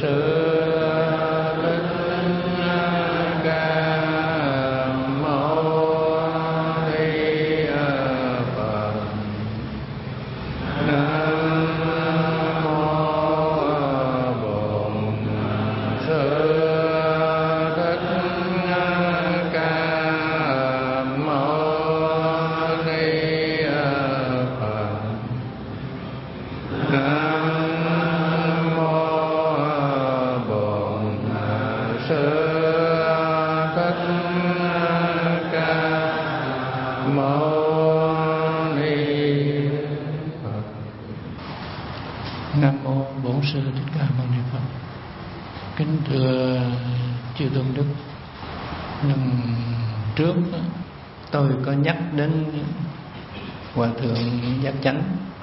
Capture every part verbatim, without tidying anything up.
Đến Hòa thượng Giác Chánh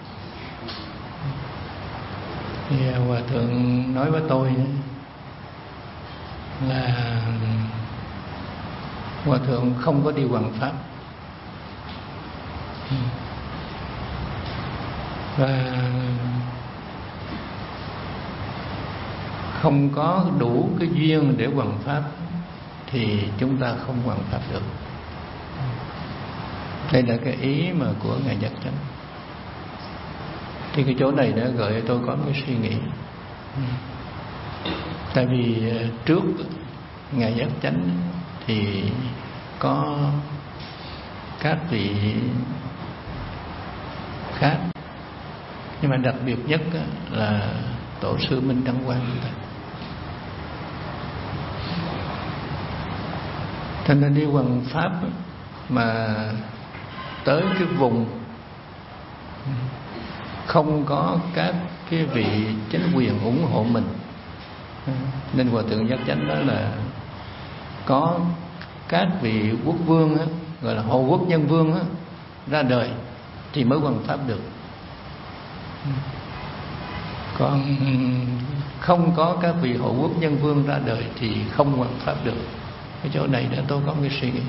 thì Hòa thượng nói với tôi là Hòa thượng không có đi hoằng pháp, và không có đủ cái duyên để hoằng pháp thì chúng ta không hoằng pháp được. Đây là cái ý mà của Ngài Giác Chánh. Thì cái chỗ này đã gợi tôi có một cái suy nghĩ. Tại vì trước Ngài Giác Chánh thì có các vị khác, nhưng mà đặc biệt nhất là Tổ sư Minh Đăng Quang. Thành ra đi hoằng pháp mà tới cái vùng không có các cái vị chính quyền ủng hộ mình, nên Hòa thượng Giác Chánh đó là có các vị quốc vương á, gọi là hộ quốc nhân vương á, ra đời thì mới hoằng pháp được. Còn không có các vị hộ quốc nhân vương ra đời thì không hoằng pháp được. Cái chỗ này đã tôi có cái suy nghĩ.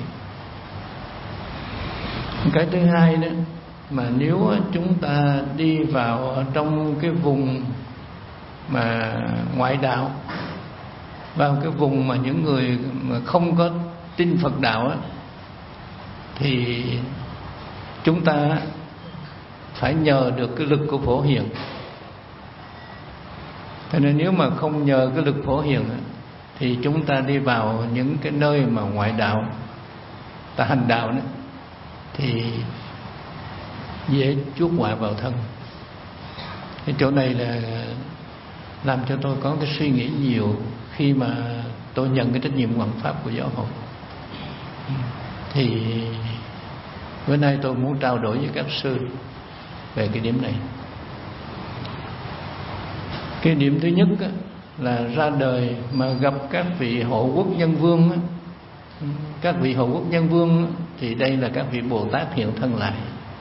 Cái thứ hai đó, mà nếu chúng ta đi vào trong cái vùng mà ngoại đạo, vào cái vùng mà những người mà không có tin Phật đạo á, thì chúng ta phải nhờ được cái lực của Phổ Hiền. Cho nên nếu mà không nhờ cái lực Phổ Hiền á, thì chúng ta đi vào những cái nơi mà ngoại đạo, ta hành đạo đó, thì dễ chuốc họa vào thân. Cái chỗ này là làm cho tôi có cái suy nghĩ nhiều khi mà tôi nhận cái trách nhiệm hoằng pháp của giáo hội. Thì bữa nay tôi muốn trao đổi với các sư về cái điểm này. Cái điểm thứ nhất á, là ra đời mà gặp các vị hộ quốc nhân vương á, các vị hộ quốc nhân vương thì đây là các vị Bồ Tát hiện thân lại.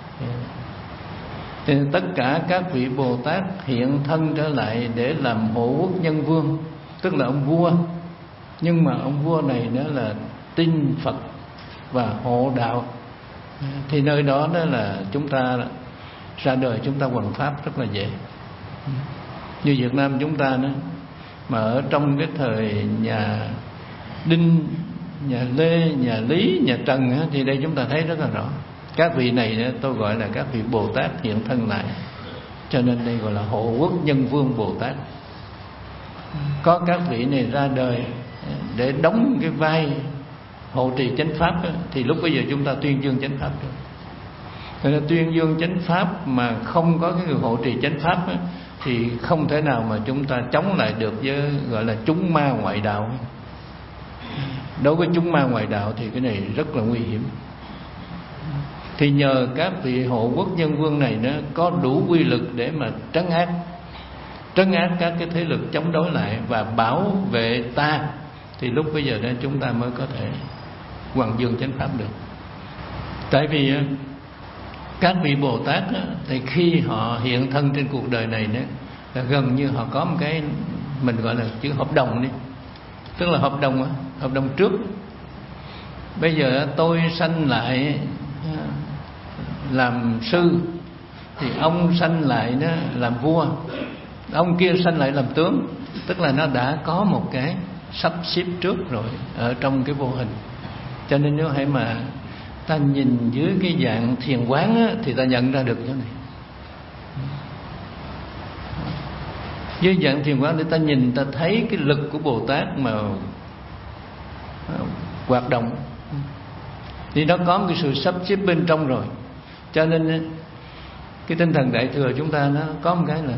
Thì tất cả các vị Bồ Tát hiện thân trở lại để làm hộ quốc nhân vương, tức là ông vua. Nhưng mà ông vua này nữa là tin Phật và hộ đạo, thì nơi đó đó là chúng ta ra đời, chúng ta hoằng pháp rất là dễ. Như Việt Nam chúng ta đó, mà ở trong cái thời nhà Đinh, nhà Lê, nhà Lý, nhà Trần á, thì đây chúng ta thấy rất là rõ. Các vị này đó, tôi gọi là các vị Bồ Tát hiện thân lại, cho nên đây gọi là hộ quốc nhân vương Bồ Tát. Có các vị này ra đời để đóng cái vai hộ trì chánh pháp á, thì lúc bây giờ chúng ta tuyên dương chánh pháp được. Cho nên tuyên dương chánh pháp mà không có cái người hộ trì chánh pháp á, thì không thể nào mà chúng ta chống lại được với gọi là chúng ma ngoại đạo. Đối với chúng ma ngoại đạo thì cái này rất là nguy hiểm. Thì nhờ các vị hộ quốc nhân vương này nó có đủ quy lực để mà trấn áp trấn áp các cái thế lực chống đối lại và bảo vệ ta, thì lúc bây giờ đó chúng ta mới có thể hoằng dương chánh pháp được. Tại vì các vị Bồ Tát thì khi họ hiện thân trên cuộc đời này đó, là gần như họ có một cái mình gọi là chữ hợp đồng đi, tức là hợp đồng hợp đồng trước. Bây giờ tôi sanh lại làm sư, thì ông sanh lại đó làm vua, ông kia sanh lại làm tướng, tức là nó đã có một cái sắp xếp trước rồi ở trong cái vô hình. Cho nên nếu hãy mà ta nhìn dưới cái dạng thiền quán á, thì ta nhận ra được chỗ này. Dưới dạng thiền quán để ta nhìn, ta thấy cái lực của Bồ Tát mà hoạt động, thì nó có một cái sự sắp xếp bên trong rồi. Cho nên cái tinh thần Đại Thừa chúng ta nó có một cái là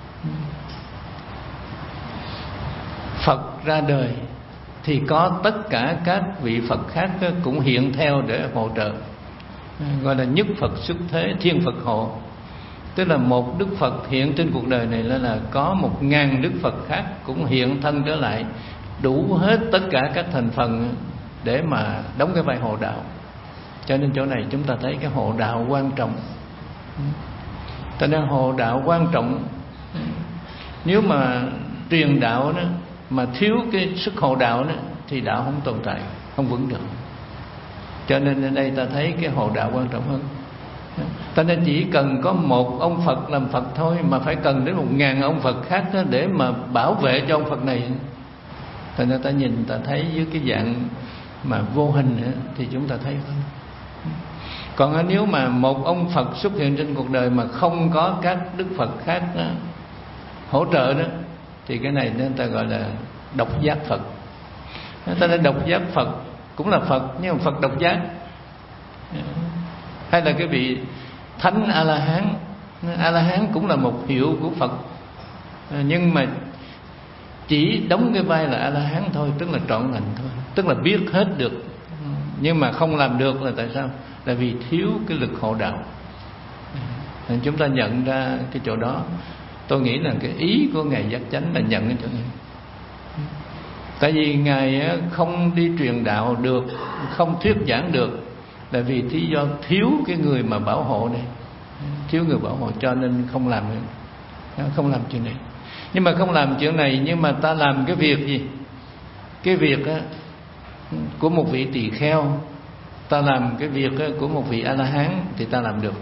Phật ra đời thì có tất cả các vị Phật khác cũng hiện theo để hỗ trợ, gọi là nhất Phật xuất thế, thiên Phật hộ. Tức là một Đức Phật hiện trên cuộc đời này là, là có một ngàn Đức Phật khác cũng hiện thân trở lại, đủ hết tất cả các thành phần để mà đóng cái vai hộ đạo. Cho nên chỗ này chúng ta thấy cái hộ đạo quan trọng. Cho nên hộ đạo quan trọng. Nếu mà truyền đạo đó mà thiếu cái sức hộ đạo đó, thì đạo không tồn tại, không vững được. Cho nên ở đây ta thấy cái hộ đạo quan trọng hơn. Ta nên chỉ cần có một ông Phật làm Phật thôi, mà phải cần đến một ngàn ông Phật khác đó để mà bảo vệ cho ông Phật này. Cho nên ta nhìn, ta thấy dưới cái dạng mà vô hình đó, thì chúng ta thấy thôi. Còn nếu mà một ông Phật xuất hiện trên cuộc đời mà không có các Đức Phật khác đó, hỗ trợ đó, thì cái này nên ta gọi là độc giác Phật. Ta nên độc giác Phật cũng là Phật, nhưng mà Phật độc giác. Hay là cái vị Thánh A-la-hán. A-la-hán cũng là một hiệu của Phật, nhưng mà chỉ đóng cái vai là A-la-hán thôi, tức là trọn lành thôi, tức là biết hết được. Nhưng mà không làm được là tại sao? Là vì thiếu cái lực hộ đạo. Nên chúng ta nhận ra cái chỗ đó. Tôi nghĩ là cái ý của Ngài Giác Chánh là nhận cái chỗ này. Tại vì Ngài không đi truyền đạo được, không thuyết giảng được, là vì lý do thiếu cái người mà bảo hộ này, thiếu người bảo hộ, cho nên không làm nữa, không làm chuyện này. Nhưng mà không làm chuyện này, nhưng mà ta làm cái việc gì? Cái việc á, của một vị tỳ kheo, ta làm cái việc á, của một vị A-la-hán thì ta làm được.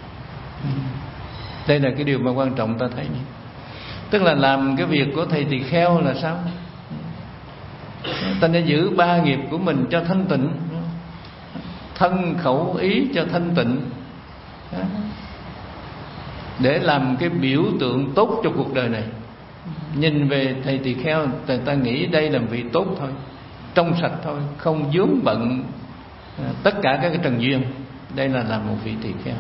Đây là cái điều mà quan trọng ta thấy. Tức là làm cái việc của thầy tỳ kheo là sao? Ta nên giữ ba nghiệp của mình cho thanh tịnh, thân khẩu ý cho thanh tịnh, để làm cái biểu tượng tốt cho cuộc đời này. Nhìn về thầy tỳ kheo, ta, ta nghĩ đây là vị tốt thôi, trong sạch thôi, không vướng bận tất cả các cái trần duyên. Đây là làm một vị tỳ kheo.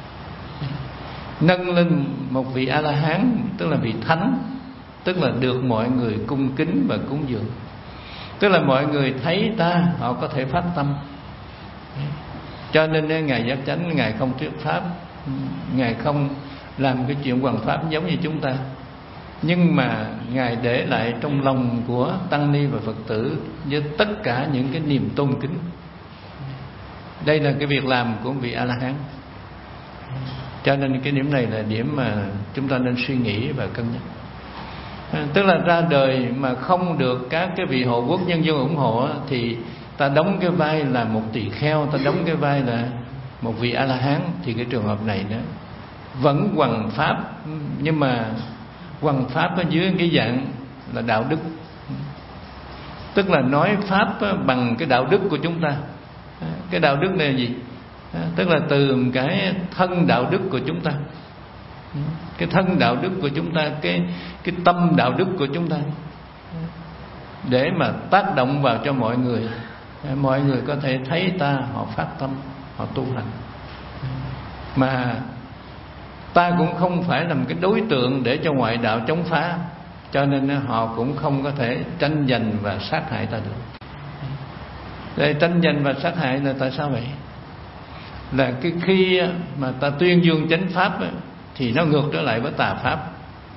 Nâng lên một vị A-la-hán, tức là vị thánh, tức là được mọi người cung kính và cúng dường. Tức là mọi người thấy ta, họ có thể phát tâm. Cho nên Ngài Giác Chánh, Ngài không thuyết pháp, Ngài không làm cái chuyện hoằng pháp giống như chúng ta, nhưng mà Ngài để lại trong lòng của tăng ni và Phật tử với tất cả những cái niềm tôn kính. Đây là cái việc làm của vị A-la-hán. Cho nên cái điểm này là điểm mà chúng ta nên suy nghĩ và cân nhắc. Tức là ra đời mà không được các cái vị hộ quốc nhân dân ủng hộ, thì ta đóng cái vai là một tỳ kheo, ta đóng cái vai là một vị A-la-hán, thì cái trường hợp này đó vẫn hoằng pháp, nhưng mà hoằng pháp ở dưới cái dạng là đạo đức. Tức là nói pháp bằng cái đạo đức của chúng ta. Cái đạo đức này là gì? Tức là từ cái thân đạo đức của chúng ta, cái thân đạo đức của chúng ta, cái cái tâm đạo đức của chúng ta, để mà tác động vào cho mọi người. Mọi người có thể thấy ta, họ phát tâm, họ tu hành. Mà ta cũng không phải là một cái đối tượng để cho ngoại đạo chống phá, cho nên họ cũng không có thể tranh giành và sát hại ta được. Để tranh giành và sát hại là tại sao vậy? Là cái khi mà ta tuyên dương chánh pháp ấy, thì nó ngược trở lại với tà pháp.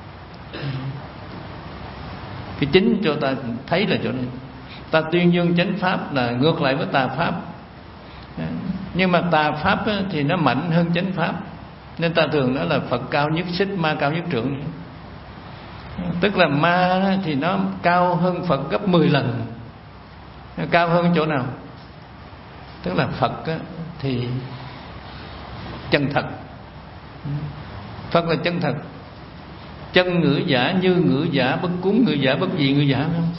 Cái chính cho ta thấy là chỗ này. Ta tuyên dương chánh pháp là ngược lại với tà pháp. Nhưng mà tà pháp ấy, thì nó mạnh hơn chánh pháp, nên ta thường nói là Phật cao nhất xích, ma cao nhất trượng. Tức là ma thì nó cao hơn Phật gấp mười lần. Nó cao hơn chỗ nào? Tức là Phật thì chân thật. Phật là chân thật. chân ngữ giả, như ngữ giả, bất cúng ngữ giả, bất dị ngữ giả không?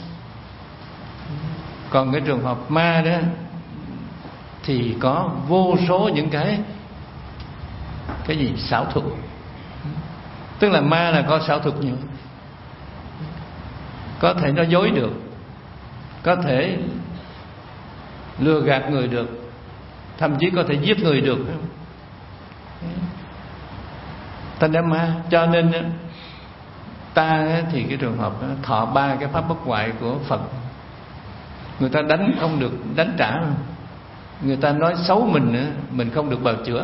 Còn cái trường hợp ma đó thì có vô số những cái cái gì xảo thuật. Tức là ma là có xảo thuật nhiều, có thể nói dối được, có thể lừa gạt người được, thậm chí có thể giết người được. Thành ra ma. Cho nên ta thì cái trường hợp thọ ba cái pháp bất hoại của Phật, người ta đánh không được đánh trả, người ta nói xấu mình mình không được bào chữa.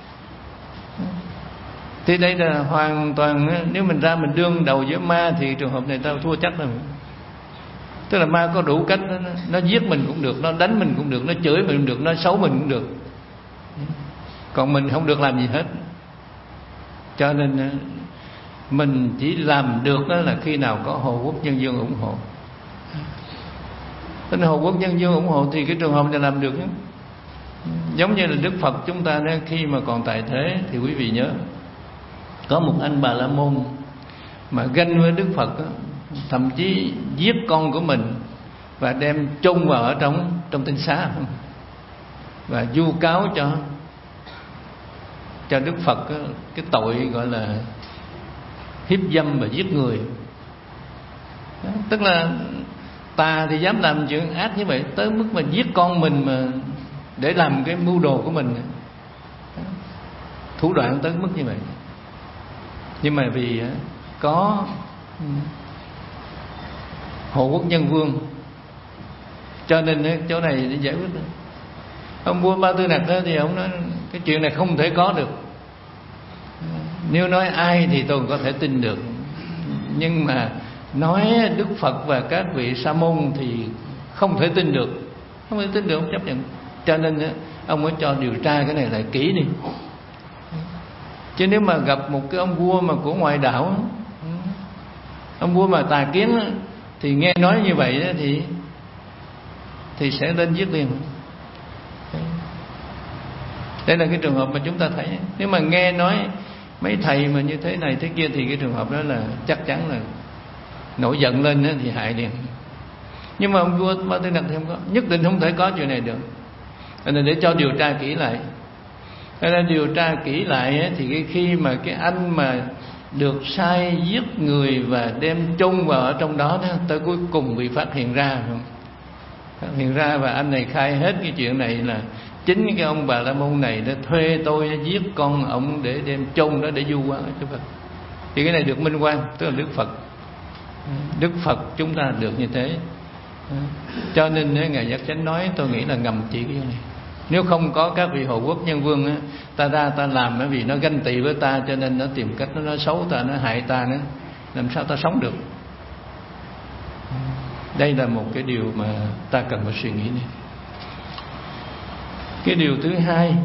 Thì đây là hoàn toàn, nếu mình ra mình đương đầu với ma thì trường hợp này ta thua chắc rồi. Tức là ma có đủ cách, nó, nó giết mình cũng được, nó đánh mình cũng được, nó chửi mình cũng được, nó xấu mình cũng được, còn mình không được làm gì hết. Cho nên mình chỉ làm được đó là khi nào có Hộ Quốc Nhân Dương ủng hộ. Nên Hộ Quốc Nhân Dương ủng hộ thì cái trường hợp này làm được. Giống như là Đức Phật chúng ta đó, khi mà còn tại thế thì quý vị nhớ, có một anh Bà La Môn mà ganh với Đức Phật đó, thậm chí giết con của mình và đem chôn vào ở trong trong tinh xá, và vu cáo cho cho Đức Phật đó, cái tội gọi là hiếp dâm và giết người. Đó, tức là ta thì dám làm chuyện ác như vậy, tới mức mà giết con mình mà để làm cái mưu đồ của mình. Đó, thủ đoạn tới mức như vậy. Nhưng mà vì có Hộ Quốc Nhân Vương, cho nên chỗ này để giải quyết. Ông vua Ba Tư Nặc đó thì ông nói cái chuyện này không thể có được. Nếu nói ai thì tôi có thể tin được, nhưng mà nói Đức Phật và các vị sa môn thì không thể tin được, không thể tin được, không chấp nhận. Cho nên ông mới cho điều tra cái này lại kỹ đi. Chứ nếu mà gặp một cái ông vua mà của ngoại đạo, ông vua mà tà kiến thì nghe nói như vậy thì thì sẽ lên giết liền. Đây là cái trường hợp mà chúng ta thấy. Nếu mà nghe nói mấy thầy mà như thế này thế kia thì cái trường hợp đó là chắc chắn là nổi giận lên thì hại liền. Nhưng mà ông vua Ba Tư Nặc thì không có, nhất định không thể có chuyện này được. Nên để cho điều tra kỹ lại. Nên điều tra kỹ lại thì khi mà cái anh mà được sai giết người và đem chôn vào ở trong đó, tới cuối cùng bị phát hiện ra, phát hiện ra và anh này khai hết cái chuyện này là chính cái ông Bà La Môn này đã thuê tôi giết con ông để đem chôn đó để vu oan cho Phật. Thì cái này được minh oan, tức là Đức Phật. Đức Phật chúng ta được như thế. Cho nên Ngài Giác Chánh nói, tôi nghĩ là ngầm chỉ cái này. Nếu không có các vị Hộ Quốc Nhân Vương á, ta ra ta làm bởi vì nó ganh tị với ta, cho nên nó tìm cách nó nói xấu ta, nó hại ta nữa, làm sao ta sống được. Đây là một cái điều mà ta cần phải suy nghĩ này. Cái điều thứ hai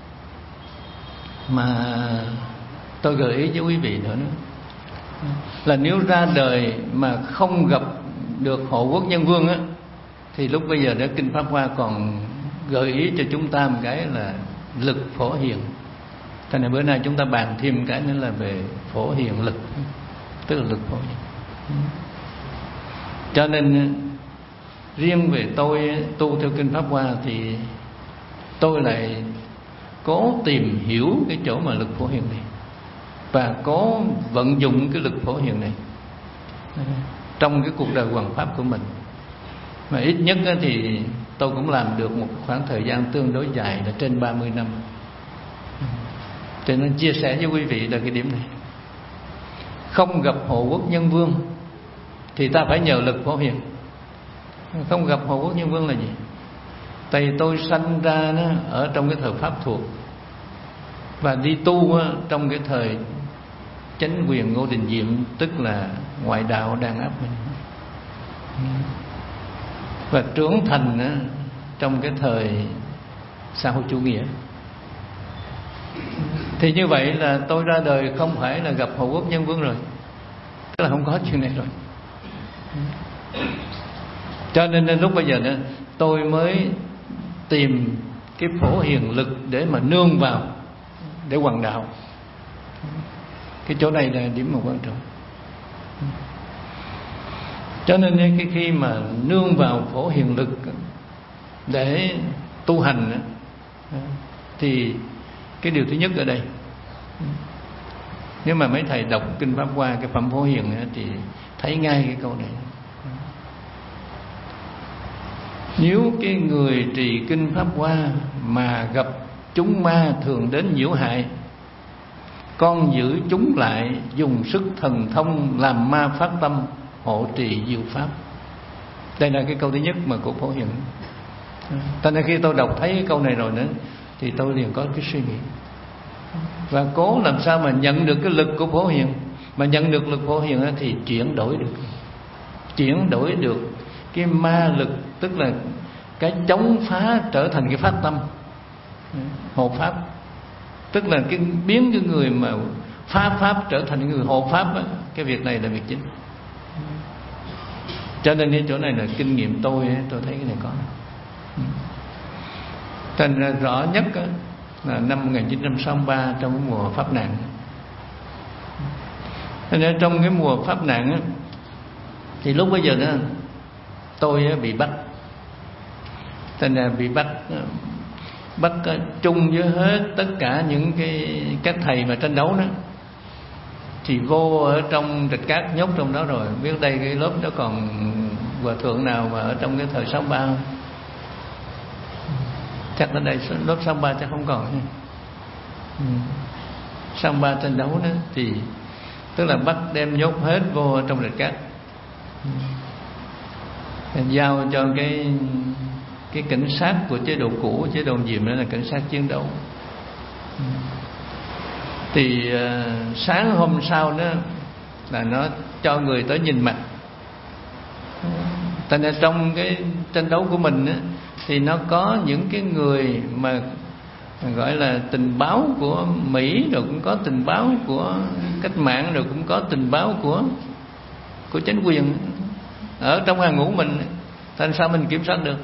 mà tôi gợi ý cho quý vị nữa, nữa là nếu ra đời mà không gặp được Hộ Quốc Nhân Vương á, thì lúc bây giờ đó Kinh Pháp Hoa còn gợi ý cho chúng ta một cái là lực Phổ Hiền. Thế nên bữa nay chúng ta bàn thêm cái nữa là về Phổ Hiền lực, tức là lực Phổ Hiền. Cho nên riêng về tôi tu theo Kinh Pháp Hoa thì tôi lại cố tìm hiểu cái chỗ mà lực Phổ Hiền này và cố vận dụng cái lực Phổ Hiền này trong cái cuộc đời hoằng pháp của mình. Mà ít nhất thì tôi cũng làm được một khoảng thời gian tương đối dài là trên ba mươi năm. Cho nên chia sẻ với quý vị là cái điểm này. Không gặp Hộ Quốc Nhân Vương thì ta phải nhờ lực Phổ Hiền. Không gặp Hộ Quốc Nhân Vương là gì? Tại vì tôi sanh ra nó ở trong cái thời Pháp thuộc và đi tu trong cái thời chánh quyền Ngô Đình Diệm, tức là ngoại đạo đang áp mình, và trưởng thành trong cái thời xã hội chủ nghĩa. Thì như vậy là tôi ra đời không phải là gặp Hộ Quốc Nhân Vương rồi, tức là không có chuyện này rồi. Cho nên đến lúc bây giờ nữa tôi mới tìm cái Phổ Hiền lực để mà nương vào để hoằng đạo. Cái chỗ này là điểm mà quan trọng. Cho nên cái khi mà nương vào Phổ Hiền lực để tu hành thì cái điều thứ nhất ở đây, nếu mà mấy thầy đọc kinh Pháp Hoa, cái phẩm Phổ Hiền thì thấy ngay cái câu này. Nếu cái người trì kinh Pháp Hoa mà gặp chúng ma thường đến nhiễu hại, con giữ chúng lại, dùng sức thần thông làm ma phát tâm, hộ trì diệu pháp. Đây là cái câu thứ nhất mà của Phổ Hiền. Cho nên khi tôi đọc thấy cái câu này rồi nữa thì tôi liền có cái suy nghĩ và cố làm sao mà nhận được cái lực của Phổ Hiền. Mà nhận được lực Phổ Hiền thì chuyển đổi được Chuyển đổi được cái ma lực, tức là cái chống phá trở thành cái phát tâm hộ pháp. Tức là cái biến cái người mà phá pháp trở thành người hộ pháp á, cái việc này là việc chính. Cho nên cái chỗ này là kinh nghiệm tôi, tôi thấy cái này có. Thành ra rõ nhất là năm một nghìn chín trăm sáu mươi ba trong cái mùa Pháp nạn. Thành ra trong cái mùa Pháp nạn thì lúc bây giờ đó tôi bị bắt. Thành ra bị bắt bắt chung với hết tất cả những cái các thầy mà tranh đấu đó, thì vô ở trong Trạch Cát, nhốt trong đó rồi. Biết đây cái lớp đó còn hòa thượng nào mà ở trong cái thời sáu ba không? Chắc ở đây lớp sáu ba chắc không còn. sáu ba tranh đấu đó thì tức là bắt đem nhốt hết vô ở trong Trạch Cát, giao cho cái cái cảnh sát của chế độ cũ, chế độ Diệm đó là cảnh sát chiến đấu. Thì uh, sáng hôm sau đó là nó cho người tới nhìn mặt. Thành ra trong cái tranh đấu của mình á, thì nó có những cái người mà gọi là tình báo của Mỹ, rồi cũng có tình báo của cách mạng, rồi cũng có tình báo của của chính quyền ở trong hàng ngũ mình. Thành sao mình kiểm soát được?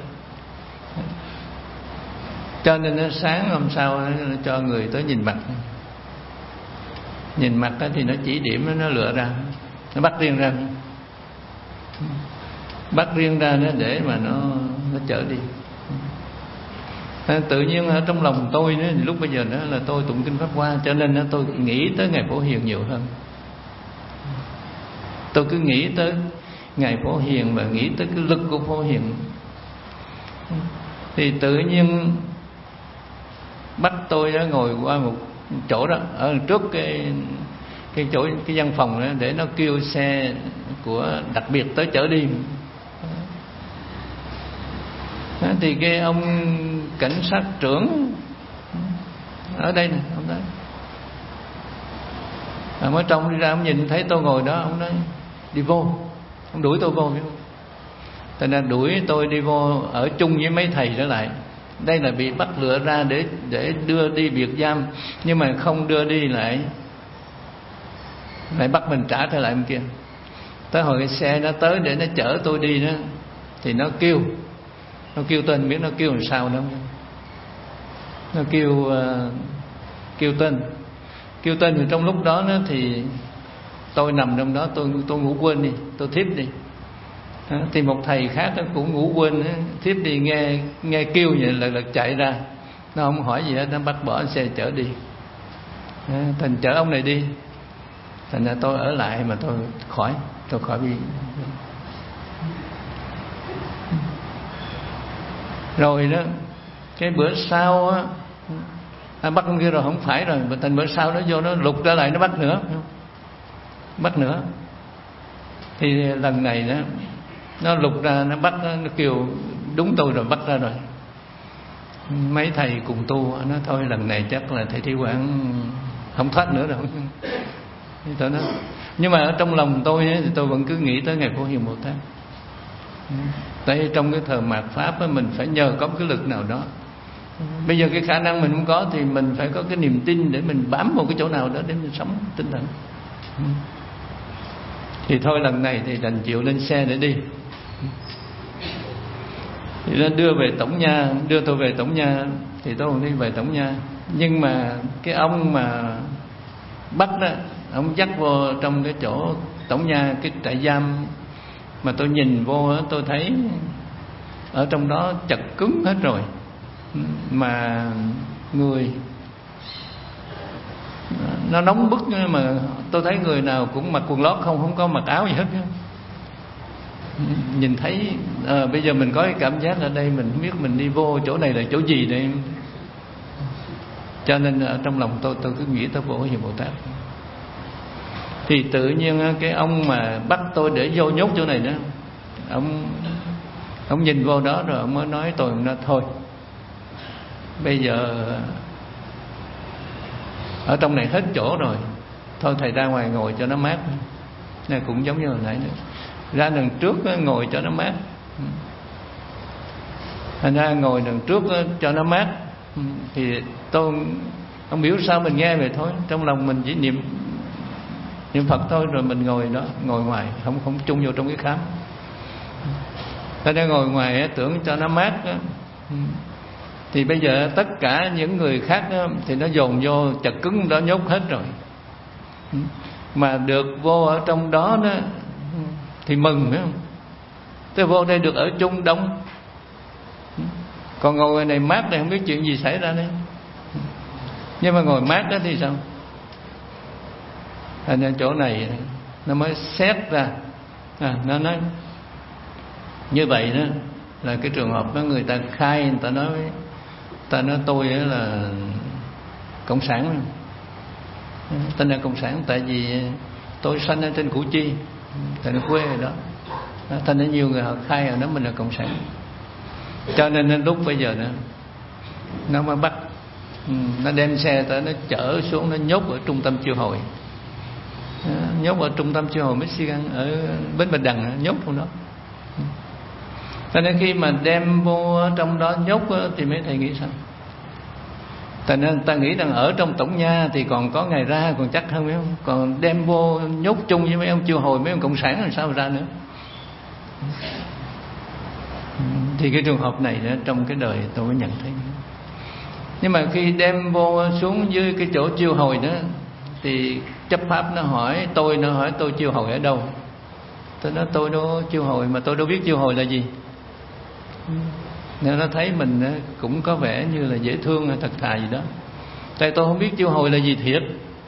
Cho nên nó sáng hôm sau nó cho người tới nhìn mặt. Nhìn mặt thì nó chỉ điểm, nó lựa ra, nó bắt riêng ra, bắt riêng ra nó để mà nó nó chở đi. Tự nhiên ở trong lòng tôi nữa, lúc bây giờ đó là tôi tụng kinh Pháp Hoa, cho nên tôi nghĩ tới Ngài Phổ Hiền nhiều hơn. Tôi cứ nghĩ tới Ngài Phổ Hiền và nghĩ tới cái lực của Phổ Hiền, thì tự nhiên bắt tôi đó ngồi qua một chỗ đó ở trước cái cái chỗ cái văn phòng đó để nó kêu xe của đặc biệt tới chở đi. Đó, thì cái ông cảnh sát trưởng ở đây nè, ông nói à, mới trong đi ra, ông nhìn thấy tôi ngồi đó, ông nói đi vô, ông đuổi tôi vô. Thành ra đuổi tôi đi vô ở chung với mấy thầy trở lại. Đây là bị bắt lựa ra để để đưa đi biệt giam, nhưng mà không đưa đi lại lại bắt mình trả trở lại bên kia. Tới hồi cái xe nó tới để nó chở tôi đi đó, thì nó kêu nó kêu tên, biết nó kêu làm sao đó, nó kêu uh, kêu tên kêu tên thì trong lúc đó, đó thì tôi nằm trong đó, tôi tôi ngủ quên đi, tôi thiếp đi. Đó, thì một thầy khác cũng ngủ quên, thiếp đi, nghe nghe kêu vậy là, là chạy ra, nó không hỏi gì hết, nó bắt bỏ xe chở đi. Đó, thành chở ông này đi. Thành ra tôi ở lại mà tôi khỏi tôi khỏi bị. Rồi đó, cái bữa sau á, à, bắt ông kia rồi không phải rồi, thành bữa sau nó vô nó lục trở lại, nó bắt nữa, bắt nữa. Thì lần này đó nó lục ra, nó bắt, nó kêu đúng tôi rồi, bắt ra rồi. Mấy thầy cùng tu nó thôi lần này chắc là thầy Thi Quảng không thoát nữa đâu. Tôi nói, nhưng mà ở trong lòng tôi ấy, thì tôi vẫn cứ nghĩ tới Ngài Phổ Hiền Bồ Tát. Tại trong cái thời mạt pháp ấy, mình phải nhờ có cái lực nào đó. Bây giờ cái khả năng mình không có thì mình phải có cái niềm tin để mình bám vào cái chỗ nào đó để mình sống tinh thần. Thì thôi lần này thì đành chịu lên xe để đi. Thì nó đưa về Tổng Nha, đưa tôi về Tổng Nha, thì tôi còn đi về Tổng Nha. Nhưng mà cái ông mà bắt đó, ông dắt vô trong cái chỗ tổng nha, cái trại giam mà tôi nhìn vô tôi thấy ở trong đó chật cứng hết rồi, mà người nó nóng bức, mà tôi thấy người nào cũng mặc quần lót không, không có mặc áo gì hết. Nhìn thấy à, bây giờ mình có cái cảm giác ở đây mình không biết mình đi vô chỗ này là chỗ gì đây. Cho nên ở trong lòng tôi tôi cứ nghĩ tới Vô Hiền Bồ Tát. Thì tự nhiên cái ông mà bắt tôi để vô nhốt chỗ này đó, ông ông nhìn vô đó rồi ông mới nói tôi nói thôi, bây giờ ở trong này hết chỗ rồi, thôi thầy ra ngoài ngồi cho nó mát. Này cũng giống như hồi nãy nữa, ra đằng trước ngồi cho nó mát, thành ra ngồi đằng trước cho nó mát. Thì tôi không biết sao mình nghe vậy thôi, trong lòng mình chỉ niệm niệm Phật thôi, rồi mình ngồi đó, ngồi ngoài, không không chung vô trong cái khám. Ta đang ngồi ngoài tưởng cho nó mát đó. Thì bây giờ tất cả những người khác đó, thì nó dồn vô chật cứng đó, nhốt hết rồi. Mà được vô ở trong đó đó thì mừng, phải không? Tôi vô đây được ở chung đông, còn ngồi này mát đây không biết chuyện gì xảy ra đây. Nhưng mà ngồi mát đó thì sao? Thành ra chỗ này nó mới xét ra, à, nó nói như vậy đó là cái trường hợp đó người ta khai, người ta nói ta nói tôi là cộng sản, tên là cộng sản tại vì tôi sanh ở trên Củ Chi, tại nó quê rồi đó. Thành ra nhiều người họ khai họ nói mình là cộng sản. Cho nên lúc bây giờ nữa nó mới bắt, nó đem xe tới, nó chở xuống, nó nhốt ở trung tâm chiêu hồi, nhốt ở trung tâm chiêu hồi Michigan ở Bến Bạch Đằng, nhốt trong đó. Cho nên khi mà đem vô trong đó nhốt thì mấy thầy nghĩ sao? Tại nên ta nghĩ rằng ở trong tổng nha thì còn có ngày ra còn chắc hơn, phải không? Còn đem vô nhốt chung với mấy ông chiêu hồi, mấy ông cộng sản làm sao mà ra nữa? Thì cái trường hợp này đó, trong cái đời tôi mới nhận thấy. Nhưng mà khi đem vô xuống dưới cái chỗ chiêu hồi đó, thì chấp pháp nó hỏi tôi, nó hỏi tôi chiêu hồi ở đâu. Tôi nói tôi đâu chiêu hồi, mà tôi đâu biết chiêu hồi là gì. Nên nó thấy mình cũng có vẻ như là dễ thương hay thật thà gì đó. Tại tôi không biết chiêu hồi là gì thiệt,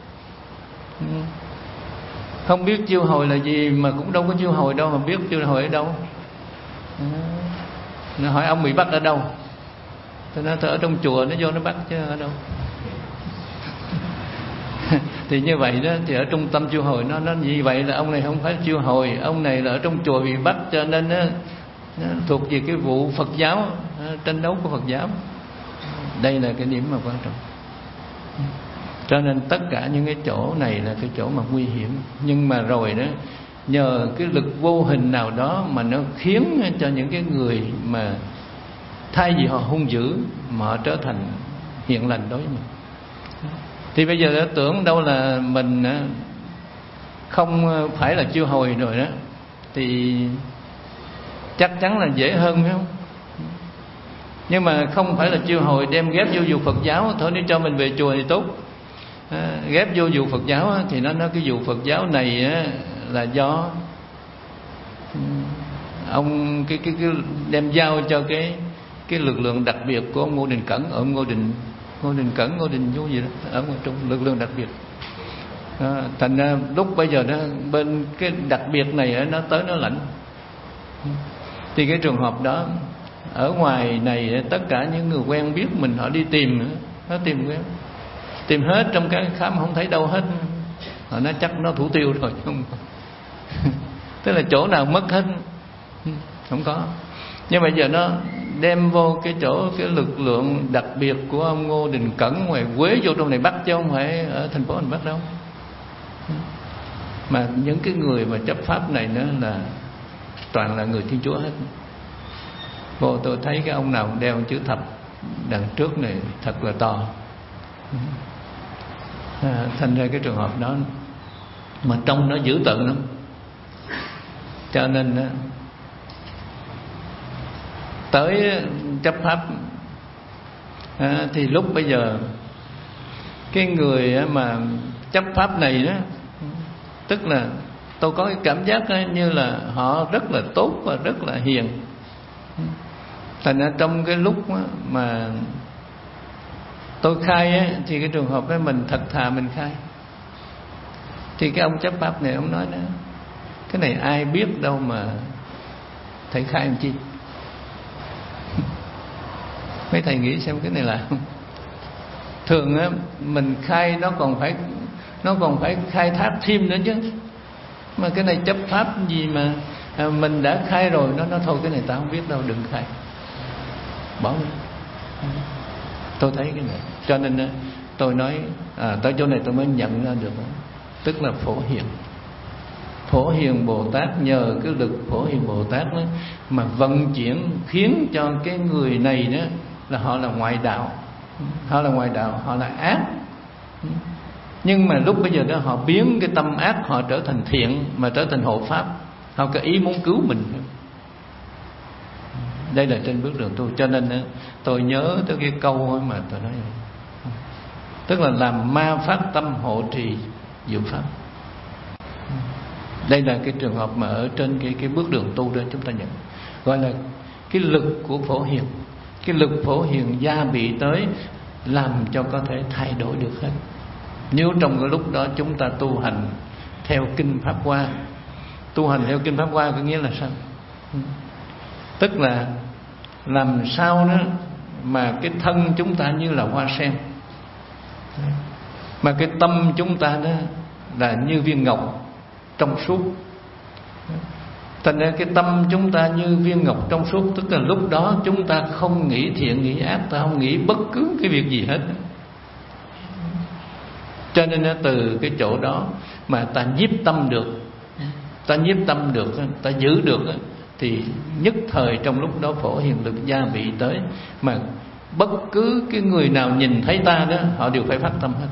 không biết chiêu hồi là gì, mà cũng đâu có chiêu hồi đâu mà biết chiêu hồi ở đâu. Nó hỏi ông bị bắt ở đâu, tôi nói tôi ở trong chùa, nó vô nó bắt chứ ở đâu. Thì như vậy đó, thì ở trung tâm chiêu hồi nó nó như vậy là ông này không phải chiêu hồi, ông này là ở trong chùa bị bắt, cho nên nó, nó thuộc về cái vụ Phật giáo, tranh đấu của Phật giáo. Đây là cái điểm mà quan trọng. Cho nên tất cả những cái chỗ này là cái chỗ mà nguy hiểm. Nhưng mà rồi đó, nhờ cái lực vô hình nào đó mà nó khiến cho những cái người mà thay vì họ hung dữ mà họ trở thành hiền lành đối với mình. Thì bây giờ đã tưởng đâu là mình không phải là chiêu hồi rồi đó, thì chắc chắn là dễ hơn, phải không? Nhưng mà không phải là chiêu hồi đem ghép vô vụ Phật giáo, thôi đi cho mình về chùa thì tốt. À, ghép vô vụ Phật giáo thì nó nói cái vụ Phật giáo này á, là do ông cái cái cái đem giao cho cái cái lực lượng đặc biệt của ông Ngô Đình Cẩn, ở Ngô Đình Ngô Đình Cẩn, Ngô Đình Vô gì đó, ở ngoài trung lực lượng đặc biệt. À, thành ra lúc bây giờ đó bên cái đặc biệt này nó tới nó lãnh. Thì cái trường hợp đó ở ngoài này tất cả những người quen biết mình họ đi tìm, nó tìm quen tìm hết trong cái khám không thấy đâu hết. Họ nói chắc nó thủ tiêu rồi không. Tức là chỗ nào mất hết không có. Nhưng mà giờ nó đem vô cái chỗ cái lực lượng đặc biệt của ông Ngô Đình Cẩn ngoài Quế vô trong này bắt, chứ không phải ở thành phố mình bắt đâu. Mà những cái người mà chấp pháp này nữa là toàn là người Thiên Chúa hết. Vô tôi thấy cái ông nào đeo chữ thập đằng trước này thật là to. À, thành ra cái trường hợp đó mà trong nó dữ tợn lắm. Cho nên tới chấp pháp à, thì lúc bây giờ cái người mà chấp pháp này đó, tức là tôi có cái cảm giác như là họ rất là tốt và rất là hiền. Thành ra trong cái lúc mà tôi khai á, thì cái trường hợp đó mình thật thà mình khai, thì cái ông chấp pháp này ông nói đó, cái này ai biết đâu mà thầy khai làm chi. Mấy thầy nghĩ xem cái này là thường á, mình khai nó còn phải nó còn phải khai thác thêm nữa chứ, mà cái này chấp pháp gì mà à, mình đã khai rồi, nó nó thôi cái này tao không biết đâu, đừng khai, bỏ đi. Tôi thấy cái này, cho nên tôi nói à, tới chỗ này tôi mới nhận ra được, tức là Phổ Hiền. Phổ Hiền Bồ Tát nhờ cái lực Phổ Hiền Bồ Tát đó, mà vận chuyển khiến cho cái người này đó là họ là ngoại đạo, họ là ngoại đạo, họ là ác. Nhưng mà lúc bây giờ đó họ biến cái tâm ác họ trở thành thiện, mà trở thành hộ pháp. Họ có ý muốn cứu mình. Đây là trên bước đường tu. Cho nên tôi nhớ tới cái câu mà tôi nói, tức là làm ma phát tâm hộ trì diệu pháp. Đây là cái trường hợp mà ở trên cái, cái bước đường tu đó chúng ta nhận, gọi là cái lực của Phổ Hiền. Cái lực Phổ Hiền gia bị tới làm cho có thể thay đổi được hết. Nếu trong cái lúc đó chúng ta tu hành theo Kinh Pháp Hoa. Tu hành theo Kinh Pháp Hoa có nghĩa là sao? Tức là làm sao đó mà cái thân chúng ta như là hoa sen, mà cái tâm chúng ta đó là như viên ngọc trong suốt. Thành ra cái tâm chúng ta như viên ngọc trong suốt, tức là lúc đó chúng ta không nghĩ thiện nghĩ ác, ta không nghĩ bất cứ cái việc gì hết. Cho nên từ cái chỗ đó mà ta nhiếp tâm được, ta nhiếp tâm được, ta giữ được, thì nhất thời trong lúc đó Phổ Hiền lực gia bị tới, mà bất cứ cái người nào nhìn thấy ta đó họ đều phải phát tâm hết.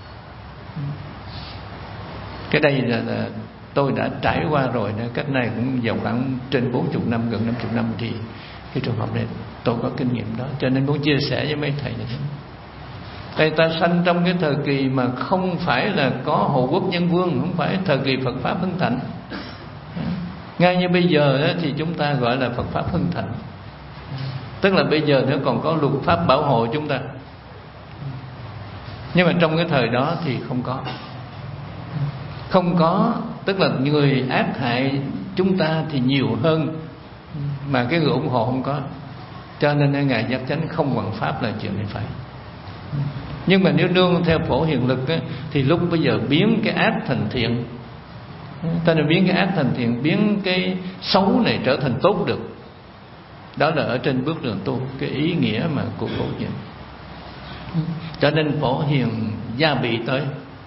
Cái đây là, là tôi đã trải qua rồi đó, cách này cũng vào khoảng trên bốn mươi năm, gần năm mươi năm, thì cái trường hợp này tôi có kinh nghiệm đó, cho nên muốn chia sẻ với mấy thầy này. Tại ta sanh trong cái thời kỳ mà không phải là có hộ quốc nhân vương, không phải thời kỳ Phật Pháp hưng thịnh. Ngay như bây giờ đó, thì chúng ta gọi là Phật Pháp hưng thịnh, tức là bây giờ nó còn có luật pháp bảo hộ chúng ta. Nhưng mà trong cái thời đó thì không có. Không có, tức là người ác hại chúng ta thì nhiều hơn, mà cái người ủng hộ không có. Cho nên Ngài Giác Chánh không hoằng pháp là chuyện này phải. Nhưng mà nếu nương theo Phổ Hiền lực á, thì lúc bây giờ biến cái ác thành thiện. Ta nên biến cái ác thành thiện, biến cái xấu này trở thành tốt được. Đó là ở trên bước đường tu, cái ý nghĩa mà của Phổ Hiền. Cho nên Phổ Hiền gia bị tới.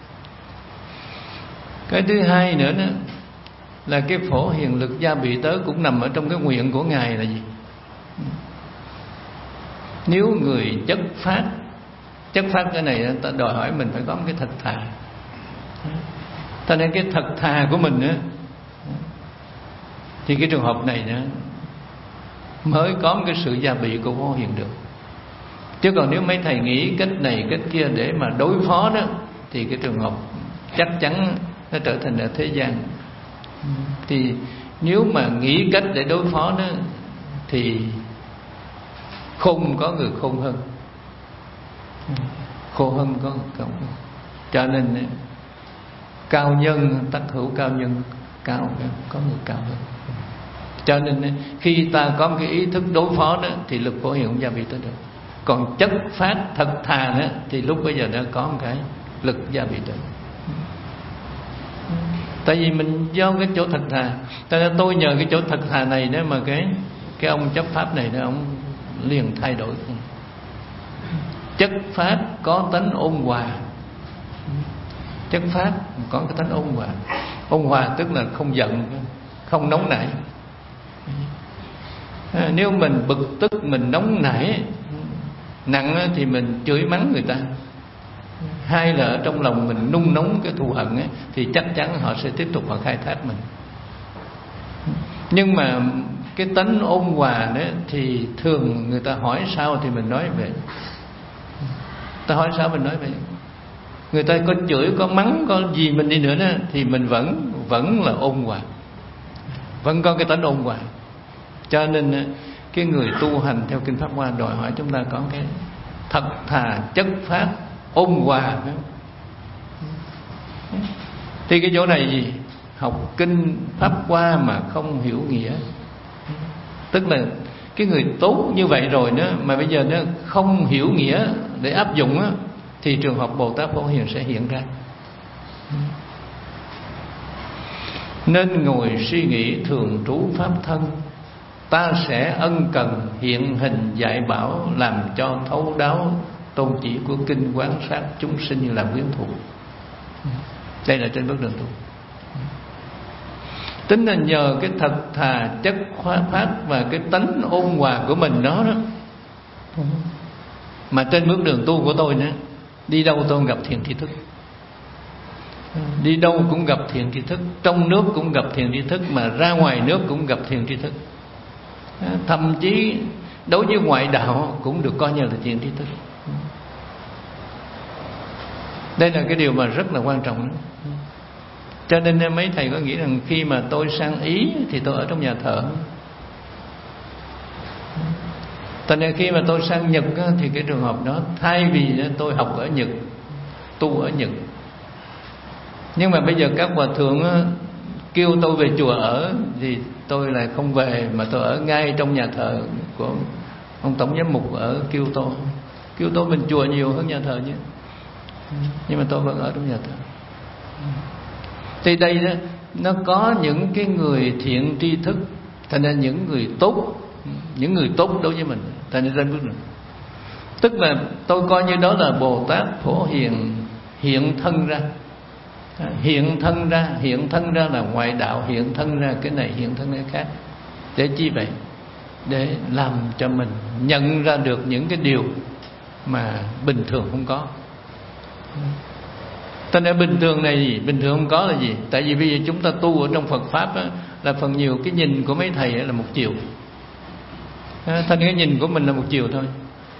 Cái thứ hai nữa đó là cái Phổ Hiền lực gia bị tới cũng nằm ở trong cái nguyện của Ngài là gì? Nếu người chất phát, chất phát cái này ta đòi hỏi mình phải có một cái thật thà. Cho nên cái thật thà của mình á, thì cái trường hợp này nữa mới có một cái sự gia bị của Phổ Hiền được. Chứ còn nếu mấy thầy nghĩ cách này cách kia để mà đối phó đó, thì cái trường hợp chắc chắn nó trở thành ở thế gian. Thì nếu mà nghĩ cách để đối phó đó, thì khôn có người khôn hơn, khôn hơn có người khôn hơn. Cho nên cao nhân tắc hữu cao nhân cao, có người cao hơn. Cho nên khi ta có một cái ý thức đối phó đó, thì lực Phổ Hiền không gia bị tới được. Còn chất phát thật thà đó, thì lúc bây giờ đã có một cái lực gia bị tới. Tại vì mình do cái chỗ thật thà. Tại nên tôi nhờ cái chỗ thật thà này đó mà cái cái ông chấp pháp này đó, ông liền thay đổi. Chất phát có tánh ôn hòa. Chất phát có cái tánh ôn hòa. Ôn hòa tức là không giận, không nóng nảy. À, nếu mình bực tức, mình nóng nảy nặng thì mình chửi mắng người ta. Hai là ở trong lòng mình nung nóng cái thù hận ấy, thì chắc chắn họ sẽ tiếp tục họ khai thác mình. Nhưng mà cái tánh ôn hòa đó thì thường người ta hỏi sao thì mình nói vậy. Ta hỏi sao mình nói vậy. Người ta có chửi, có mắng, có gì mình đi nữa đó, thì mình vẫn vẫn là ôn hòa, vẫn có cái tánh ôn hòa. Cho nên cái người tu hành theo kinh Pháp Hoa đòi hỏi chúng ta có cái thật thà chất phát ôn hòa. Thì cái chỗ này gì? Học kinh Pháp Hoa mà không hiểu nghĩa, tức là cái người tốt như vậy rồi đó mà bây giờ nó không hiểu nghĩa để áp dụng á, thì trường hợp Bồ Tát Phổ Hiền sẽ hiện ra. Nên ngồi suy nghĩ thường trú pháp thân, ta sẽ ân cần hiện hình dạy bảo, làm cho thấu đáo tôn chỉ của kinh, quán sát chúng sinh như là quyến thuộc. Đây là trên bước đường tu. Tính là nhờ cái thật thà chất hóa pháp và cái tánh ôn hòa của mình đó đó, mà trên bước đường tu của tôi nữa, đi đâu tôi gặp thiện tri thức, đi đâu cũng gặp thiện tri thức, trong nước cũng gặp thiện tri thức, mà ra ngoài nước cũng gặp thiện tri thức. Thậm chí đối với ngoại đạo cũng được coi như là thiện tri thức. Đây là cái điều mà rất là quan trọng đó. Cho nên mấy thầy có nghĩ rằng khi mà tôi sang Ý thì tôi ở trong nhà thờ. Cho nên khi mà tôi sang Nhật thì cái trường hợp đó, thay vì tôi học ở Nhật, tu ở Nhật, nhưng mà bây giờ các hòa thượng kêu tôi về chùa ở, thì tôi lại không về, mà tôi ở ngay trong nhà thờ của ông tổng giám mục ở Kyoto. Kyoto bên chùa nhiều hơn nhà thờ chứ, nhưng mà tôi vẫn ở trong nhà thờ. Thì đây đó, nó có những cái người thiện tri thức, thành ra những người tốt, những người tốt đối với mình, thành ra trên bước đường. Tức là tôi coi như đó là Bồ Tát Phổ Hiền hiện thân ra. Hiện thân ra, hiện thân ra là ngoại đạo, hiện thân ra cái này, hiện thân ra khác. Để chi vậy? Để làm cho mình nhận ra được những cái điều mà bình thường không có. Cho nên bình thường này gì? Bình thường không có là gì? Tại vì bây giờ chúng ta tu ở trong Phật Pháp á, là phần nhiều cái nhìn của mấy thầy là một chiều. Thành cái nhìn của mình là một chiều thôi.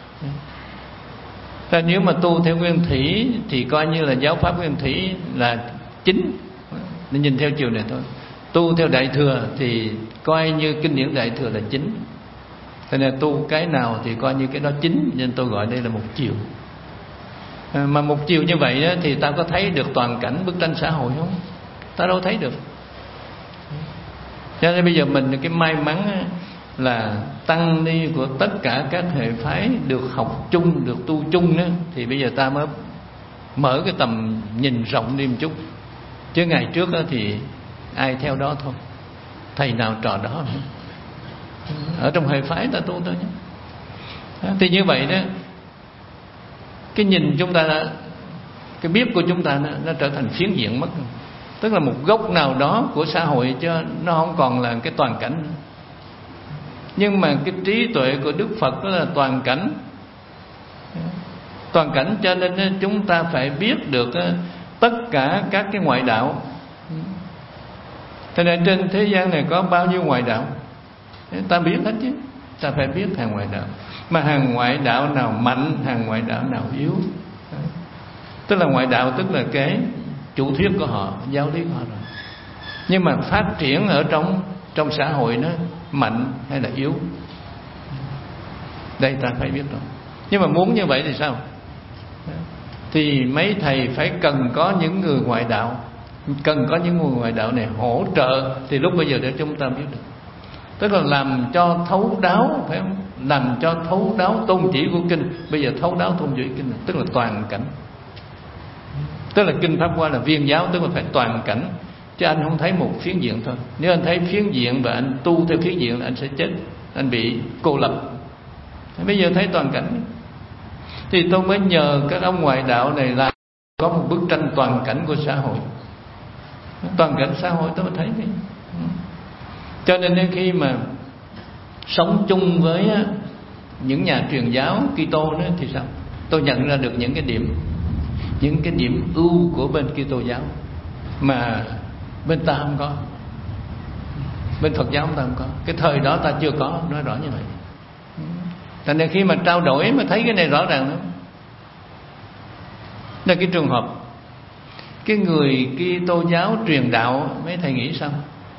Thế nếu mà tu theo Nguyên Thủy thì coi như là giáo pháp Nguyên Thủy là chính, nên nhìn theo chiều này thôi. Tu theo Đại Thừa thì coi như kinh điển Đại Thừa là chính. Thế nên tu cái nào thì coi như cái đó chính, nên tôi gọi đây là một chiều. Mà một chiều như vậy đó, thì ta có thấy được toàn cảnh bức tranh xã hội không? Ta đâu thấy được. Cho nên bây giờ mình cái may mắn là tăng ni của tất cả các hệ phái được học chung, được tu chung đó, thì bây giờ ta mới mở cái tầm nhìn rộng đi một chút. Chứ ngày trước đó thì ai theo đó thôi, thầy nào trò đó. Ở trong hệ phái ta tu thôi nhé. Thì như vậy đó, cái nhìn chúng ta, cái biết của chúng ta nó, nó trở thành phiến diện mất. Tức là một góc nào đó của xã hội, chứ nó không còn là cái toàn cảnh nữa. Nhưng mà cái trí tuệ của Đức Phật đó là toàn cảnh. Toàn cảnh, cho nên chúng ta phải biết được tất cả các cái ngoại đạo. Thế nên trên thế gian này có bao nhiêu ngoại đạo, ta biết hết chứ. Ta phải biết hàng ngoại đạo, mà hàng ngoại đạo nào mạnh, hàng ngoại đạo nào yếu. Tức là ngoại đạo tức là cái chủ thuyết của họ, giáo lý của họ rồi. Nhưng mà phát triển ở trong trong xã hội nó mạnh hay là yếu, đây ta phải biết rồi. Nhưng mà muốn như vậy thì sao? Thì mấy thầy phải cần có những người ngoại đạo, cần có những người ngoại đạo này hỗ trợ, thì lúc bây giờ để chúng ta biết được. Tức là làm cho thấu đáo, phải không? Làm cho thấu đáo tôn chỉ của kinh. Bây giờ thấu đáo tôn chỉ kinh này, tức là toàn cảnh. Tức là kinh Pháp Hoa là viên giáo, tức là phải toàn cảnh. Chứ anh không thấy một phiến diện thôi. Nếu anh thấy phiến diện và anh tu theo phiến diện là anh sẽ chết, anh bị cô lập. Bây giờ thấy toàn cảnh, thì tôi mới nhờ các ông ngoại đạo này là có một bức tranh toàn cảnh của xã hội. Toàn cảnh xã hội tôi mới thấy cái. Cho nên khi mà sống chung với những nhà truyền giáo Kitô đó thì sao? Tôi nhận ra được những cái điểm, những cái điểm ưu của bên Kitô giáo mà bên ta không có, bên Phật giáo ta không có. Cái thời đó ta chưa có, nói rõ như vậy. Thành nên khi mà trao đổi mà thấy cái này rõ ràng lắm. Đây cái trường hợp, cái người Kitô giáo truyền đạo, mấy thầy nghĩ sao?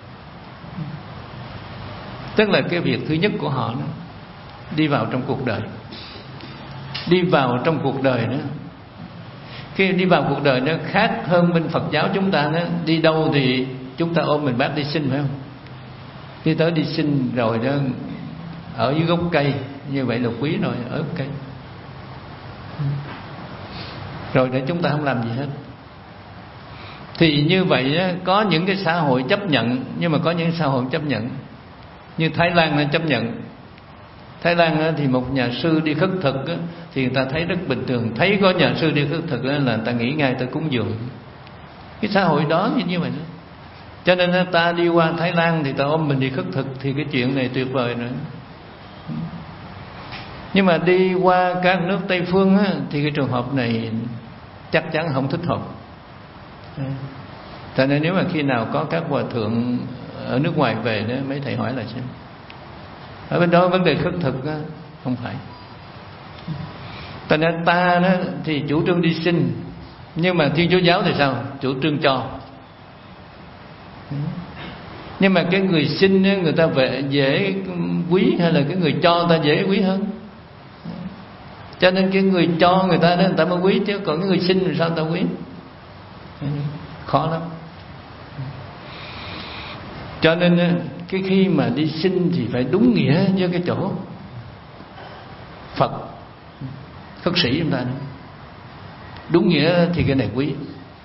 Tức là cái việc thứ nhất của họ đó, đi vào trong cuộc đời. Đi vào trong cuộc đời đó. Khi đi vào cuộc đời nó khác hơn bên Phật giáo chúng ta đó. Đi đâu thì chúng ta ôm mình bác đi xin, phải không? Đi tới đi xin rồi đó, ở dưới gốc cây, như vậy là quý rồi, ở gốc cây. Rồi để chúng ta không làm gì hết. Thì như vậy đó, có những cái xã hội chấp nhận, nhưng mà có những xã hội chấp nhận. Như Thái Lan nó chấp nhận. Thái Lan đó, thì một nhà sư đi khất thực đó, thì người ta thấy rất bình thường. Thấy có nhà sư đi khất thực đó, là người ta nghĩ ngay tới cúng dường. Cái xã hội đó như như vậy đó. Cho nên đó, ta đi qua Thái Lan thì ta ôm mình đi khất thực, thì cái chuyện này tuyệt vời nữa. Nhưng mà đi qua các nước Tây Phương á, thì cái trường hợp này chắc chắn không thích hợp. Cho nên nếu mà khi nào có các hòa thượng ở nước ngoài về đó, mấy thầy hỏi là xem, ở bên đó vấn đề khất thực đó, không phải. Cho nên ta đó, thì chủ trương đi xin, nhưng mà Thiên Chúa giáo thì sao? Chủ trương cho. Nhưng mà cái người xin đó, người ta về dễ quý, hay là cái người cho người ta dễ quý hơn? Cho nên cái người cho người ta đó, người ta mới quý, chứ còn cái người xin thì sao người ta quý? Khó lắm. Cho nên cái khi mà đi xin thì phải đúng nghĩa với cái chỗ Phật khất sĩ chúng ta đó. Đúng nghĩa thì cái này quý.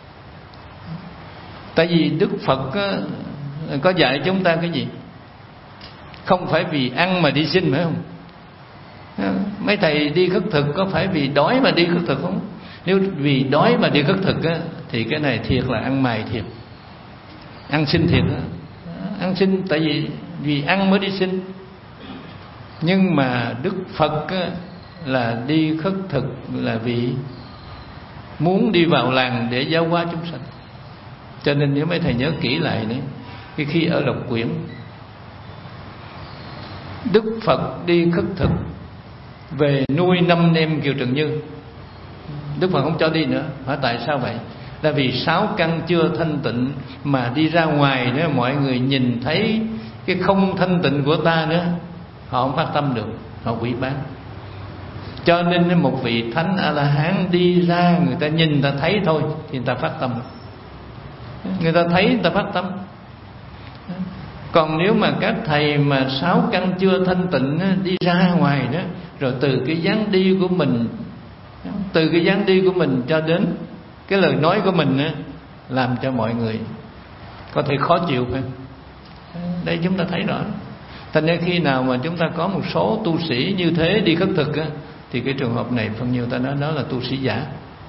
Tại vì Đức Phật á, có dạy chúng ta cái gì? Không phải vì ăn mà đi xin, phải không? Mấy thầy đi khất thực có phải vì đói mà đi khất thực không? Nếu vì đói mà đi khất thực á, thì cái này thiệt là ăn mày thiệt, ăn xin thiệt á. Ăn xin tại vì vì ăn mới đi xin. Nhưng mà Đức Phật á, là đi khất thực là vì muốn đi vào làng để giáo hóa chúng sanh. Cho nên nếu mấy thầy nhớ kỹ lại đấy, cái khi ở Lộc Quyển, Đức Phật đi khất thực về nuôi năm anh em Kiều Trần Như. Đức Phật không cho đi nữa. Hỏi tại sao vậy? Là vì sáu căn chưa thanh tịnh, mà đi ra ngoài nữa mọi người nhìn thấy cái không thanh tịnh của ta nữa, họ không phát tâm được, họ quỷ bán. Cho nên một vị Thánh A-la-hán đi ra, người ta nhìn, người ta thấy thôi thì người ta phát tâm. Người ta thấy người ta phát tâm. Còn nếu mà các thầy mà sáu căn chưa thanh tịnh đi ra ngoài đó, rồi từ cái dáng đi của mình, từ cái dáng đi của mình cho đến cái lời nói của mình á, làm cho mọi người có thể khó chịu phải. Đây chúng ta thấy rõ. Thành ra khi nào mà chúng ta có một số tu sĩ như thế đi khất thực á, thì cái trường hợp này phần nhiều ta nói đó là tu sĩ giả.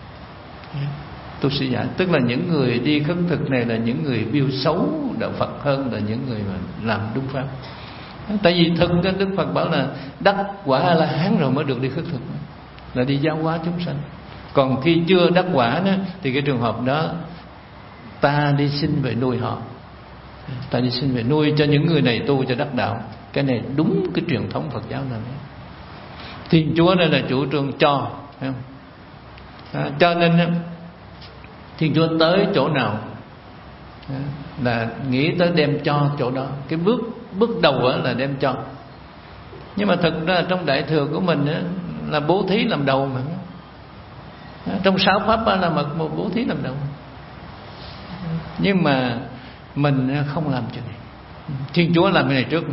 Tu sĩ giả tức là những người đi khất thực này là những người biêu xấu đạo Phật hơn là những người mà làm đúng pháp. Tại vì thực Đức Phật bảo là đắc quả A-la-hán rồi mới được đi khất thực, là đi giáo hóa chúng sanh. Còn khi chưa đắc quả đó, thì cái trường hợp đó ta đi xin về nuôi họ, ta đi xin về nuôi cho những người này tu cho đắc đạo. Cái này đúng cái truyền thống Phật giáo này. Thiên Chúa đây là chủ trương cho, thấy không? À, cho nên Thiên Chúa tới chỗ nào là nghĩ tới đem cho chỗ đó. Cái bước bước đầu là đem cho. Nhưng mà thực ra trong Đại Thừa của mình là bố thí làm đầu mà. Trong sáu pháp là một bố thí làm đầu. Nhưng mà mình không làm chuyện này. Thiên Chúa làm cái này trước.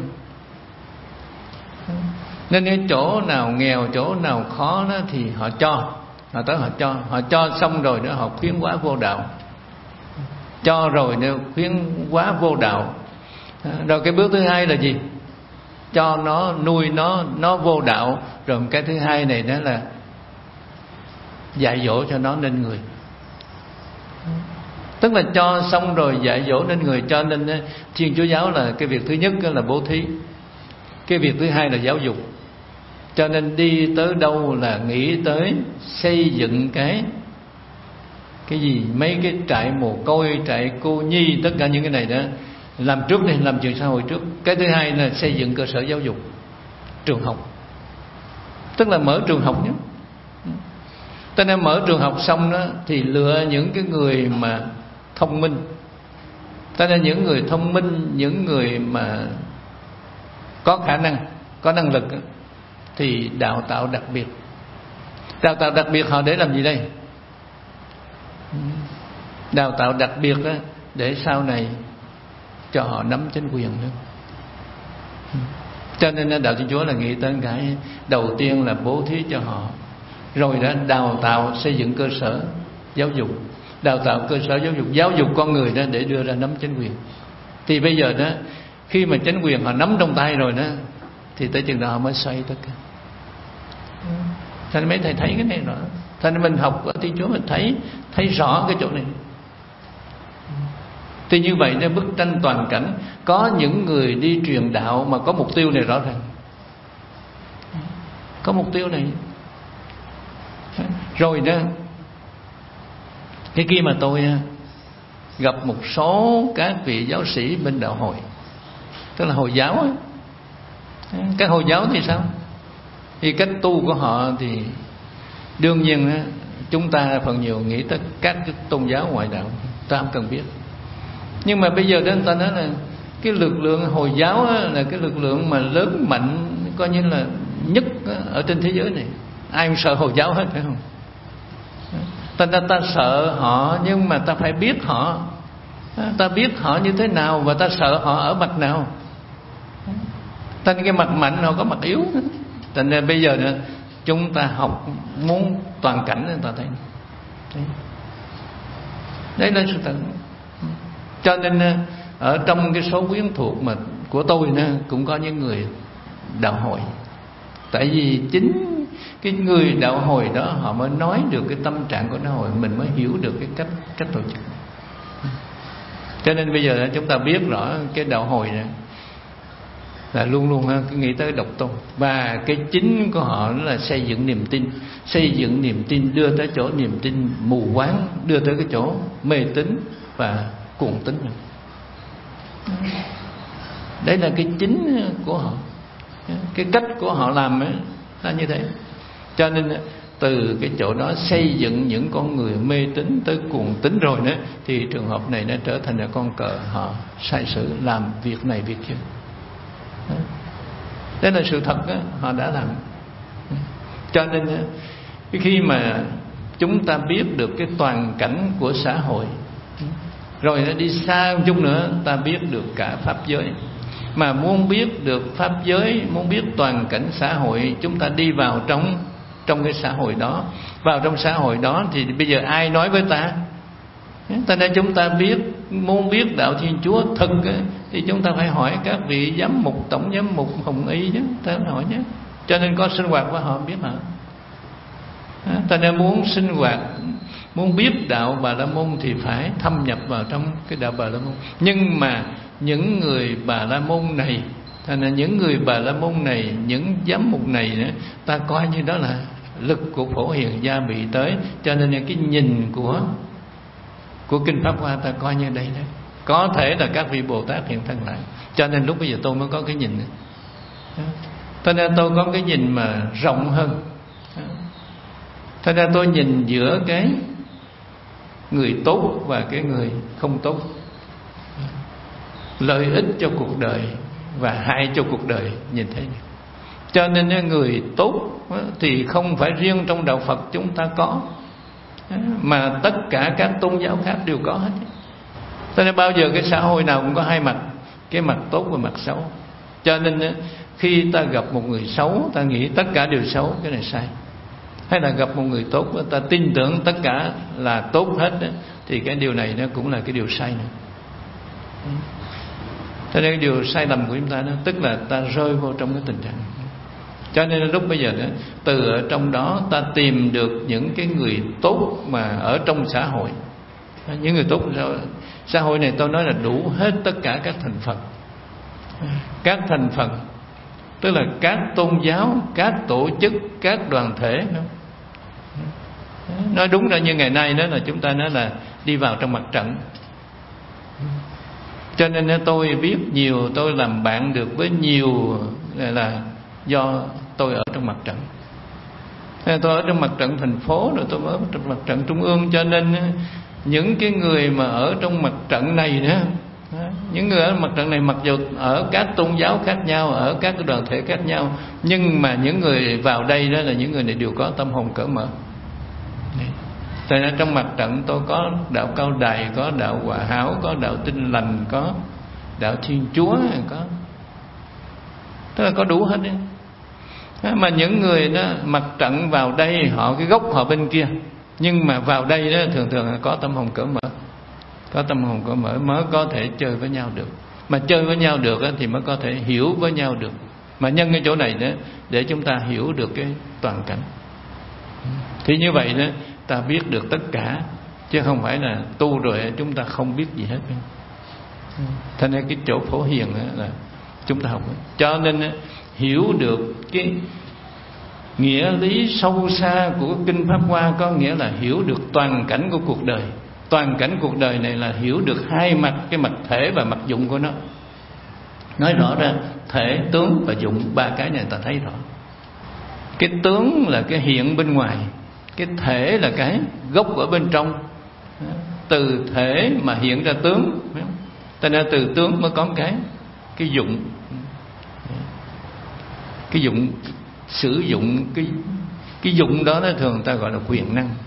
Nên cái chỗ nào nghèo, chỗ nào khó đó thì họ cho. Họ tới họ cho. Họ cho xong rồi nữa họ khuyến hóa vô đạo. Cho rồi nữa khuyến hóa vô đạo. Rồi cái bước thứ hai là gì? Cho nó, nuôi nó, nó vô đạo. Rồi cái thứ hai này đó là dạy dỗ cho nó nên người. Tức là cho xong rồi dạy dỗ nên người. Cho nên Thiên Chúa giáo là cái việc thứ nhất là bố thí, cái việc thứ hai là giáo dục. Cho nên đi tới đâu là nghĩ tới xây dựng cái cái gì, mấy cái trại mồ côi, trại cô nhi, tất cả những cái này đó làm trước đi, làm chuyện xã hội trước. Cái thứ hai là xây dựng cơ sở giáo dục, trường học, tức là mở trường học nhé. Cho nên mở trường học xong đó thì lựa những cái người mà thông minh. Cho nên những người thông minh, những người mà có khả năng, có năng lực thì đào tạo đặc biệt. Đào tạo đặc biệt họ để làm gì đây? Đào tạo đặc biệt để sau này cho họ nắm chính quyền nữa. Cho nên Đạo Thiên Chúa là nghĩ tới cái đầu tiên là bố thí cho họ, rồi đã đào tạo xây dựng cơ sở giáo dục, đào tạo cơ sở giáo dục, giáo dục con người đó để đưa ra nắm chính quyền. Thì bây giờ đó, khi mà chính quyền họ nắm trong tay rồi đó, thì tới chừng đó họ mới xoay tất cả. Thành nên mấy thầy thấy cái này rõ. Thành nên mình học ở Thiên Chúa mình thấy thấy rõ cái chỗ này. Thì như vậy nên bức tranh toàn cảnh có những người đi truyền đạo mà có mục tiêu này rõ ràng. Có mục tiêu này. Rồi đó, cái kia mà tôi gặp một số các vị giáo sĩ bên đạo Hồi, tức là Hồi giáo á. Các Hồi giáo thì sao? Thì cách tu của họ thì đương nhiên á, chúng ta phần nhiều nghĩ tới các tôn giáo ngoại đạo, ta không cần biết. Nhưng mà bây giờ đến ta nói là cái lực lượng Hồi giáo á, là cái lực lượng mà lớn mạnh, coi như là nhất ở trên thế giới này. Ai cũng sợ Hồi giáo hết, phải không? Ta, ta, ta sợ họ, nhưng mà ta phải biết họ. Ta biết họ như thế nào và ta sợ họ ở mặt nào. Ta cái mặt mạnh họ có mặt yếu. Thành ra bây giờ nữa, chúng ta học muốn toàn cảnh người ta thấy. Đấy là sự thật. Cho nên ở trong cái số quyến thuộc mà của tôi nữa, cũng có những người đạo Hồi. Tại vì chính cái người đạo Hồi đó họ mới nói được cái tâm trạng của đạo Hồi, mình mới hiểu được cái cách cách tổ chức. Cho nên bây giờ chúng ta biết rõ cái đạo Hồi này là luôn luôn nghĩ tới độc tôn, và cái chính của họ là xây dựng niềm tin, xây dựng niềm tin đưa tới chỗ niềm tin mù quáng, đưa tới cái chỗ mê tín và cuồng tín. Đấy là cái chính của họ, cái cách của họ làm ấy là như thế. Cho nên từ cái chỗ đó xây dựng những con người mê tín tới cuồng tín rồi nữa, thì trường hợp này nó trở thành là con cờ họ sai sử làm việc này việc kia. Đó là sự thật đó, họ đã làm. Cho nên khi mà chúng ta biết được cái toàn cảnh của xã hội, rồi nó đi xa một chút nữa, ta biết được cả pháp giới. Mà muốn biết được pháp giới, muốn biết toàn cảnh xã hội, chúng ta đi vào trong trong cái xã hội đó. Vào trong xã hội đó thì bây giờ ai nói với ta? Ta nên chúng ta biết, muốn biết đạo Thiên Chúa thực thì chúng ta phải hỏi các vị giám mục, tổng giám mục Hồng Y chứ, ta phải hỏi chứ. Cho nên có sinh hoạt của họ biết hả? Ta nên muốn sinh hoạt, muốn biết đạo Bà La Môn thì phải thâm nhập vào trong cái đạo Bà La Môn. Nhưng mà những người Bà La Môn này, thành ra những người Bà La Môn này, những giám mục này nữa, ta coi như đó là lực của Phổ Hiền gia bị tới. Cho nên cái nhìn của của Kinh Pháp Hoa ta coi như đây đấy. Có thể là các vị Bồ Tát hiện thân lại. Cho nên lúc bây giờ tôi mới có cái nhìn. Cho nên tôi có cái nhìn mà rộng hơn. Cho nên tôi nhìn giữa cái người tốt và cái người không tốt, lợi ích cho cuộc đời và hại cho cuộc đời, nhìn thấy. Cho nên người tốt thì không phải riêng trong đạo Phật chúng ta có, mà tất cả các tôn giáo khác đều có hết. Cho nên bao giờ cái xã hội nào cũng có hai mặt, cái mặt tốt và mặt xấu. Cho nên khi ta gặp một người xấu, ta nghĩ tất cả đều xấu, cái này sai. Hay là gặp một người tốt, ta tin tưởng tất cả là tốt hết, thì cái điều này nó cũng là cái điều sai nữa. Cho nên cái điều sai lầm của chúng ta đó, tức là ta rơi vô trong cái tình trạng. Cho nên lúc bây giờ đó, từ ở trong đó ta tìm được những cái người tốt mà ở trong xã hội. Những người tốt xã hội này tôi nói là đủ hết tất cả các thành phần. Các thành phần tức là các tôn giáo, các tổ chức, các đoàn thể. Nói đúng ra như ngày nay đó là chúng ta nói là đi vào trong mặt trận. Cho nên tôi biết nhiều, tôi làm bạn được với nhiều là do tôi ở trong mặt trận. Tôi ở trong mặt trận thành phố, rồi tôi ở trong mặt trận trung ương. Cho nên những cái người mà ở trong mặt trận này nữa, những người ở mặt trận này mặc dù ở các tôn giáo khác nhau, ở các đoàn thể khác nhau, nhưng mà những người vào đây đó là những người này đều có tâm hồn cởi mở. Tại ra trong mặt trận tôi có đạo Cao Đài, có đạo Hòa Hảo, có đạo Tin Lành, có đạo Thiên Chúa, có, tức là có đủ hết đấy. Mà những người đó mặt trận vào đây, họ cái gốc họ bên kia, nhưng mà vào đây đó thường thường là có tâm hồn cởi mở, có tâm hồn cởi mở mới có thể chơi với nhau được. Mà chơi với nhau được thì mới có thể hiểu với nhau được. Mà nhân cái chỗ này đó để chúng ta hiểu được cái toàn cảnh. Thì như vậy đó ta biết được tất cả, chứ không phải là tu rồi chúng ta không biết gì hết. Thành ra cái chỗ Phổ Hiền là chúng ta học. Cho nên hiểu được cái nghĩa lý sâu xa của Kinh Pháp Hoa, có nghĩa là hiểu được toàn cảnh của cuộc đời. Toàn cảnh cuộc đời này là hiểu được hai mặt, cái mặt thể và mặt dụng của nó. Nói rõ ra thể, tướng và dụng, ba cái này ta thấy rõ. Cái tướng là cái hiện bên ngoài, cái thể là cái gốc ở bên trong. Từ thể mà hiện ra tướng, cho nên từ tướng mới có cái cái dụng. Cái dụng sử dụng cái cái dụng đó, nó thường ta gọi là quyền năng.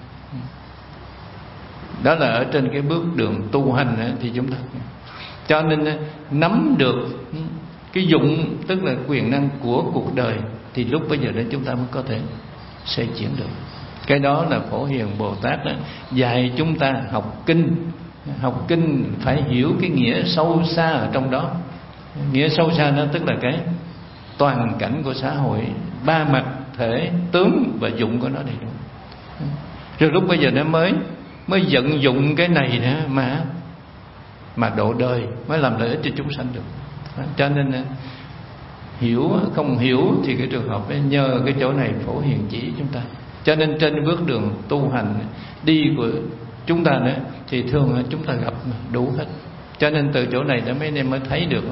Đó là ở trên cái bước đường tu hành thì chúng ta, cho nên nắm được cái dụng, tức là quyền năng của cuộc đời, thì lúc bây giờ đó chúng ta mới có thể xây chuyển được. Cái đó là Phổ Hiền Bồ Tát đó, dạy chúng ta học kinh. Học kinh phải hiểu cái nghĩa sâu xa ở trong đó. Nghĩa sâu xa đó tức là cái toàn cảnh của xã hội, ba mặt thể, tướng và dụng của nó đầy đủ. Rồi lúc bây giờ nó mới mới vận dụng cái này nữa mà mà độ đời, mới làm lợi ích cho chúng sanh được. Cho nên hiểu không hiểu thì cái trường hợp ấy, nhờ cái chỗ này Phổ Hiền chỉ chúng ta. Cho nên trên bước đường tu hành đi của chúng ta nữa thì thường chúng ta gặp đủ hết. Cho nên từ chỗ này đã mấy anh em mới thấy được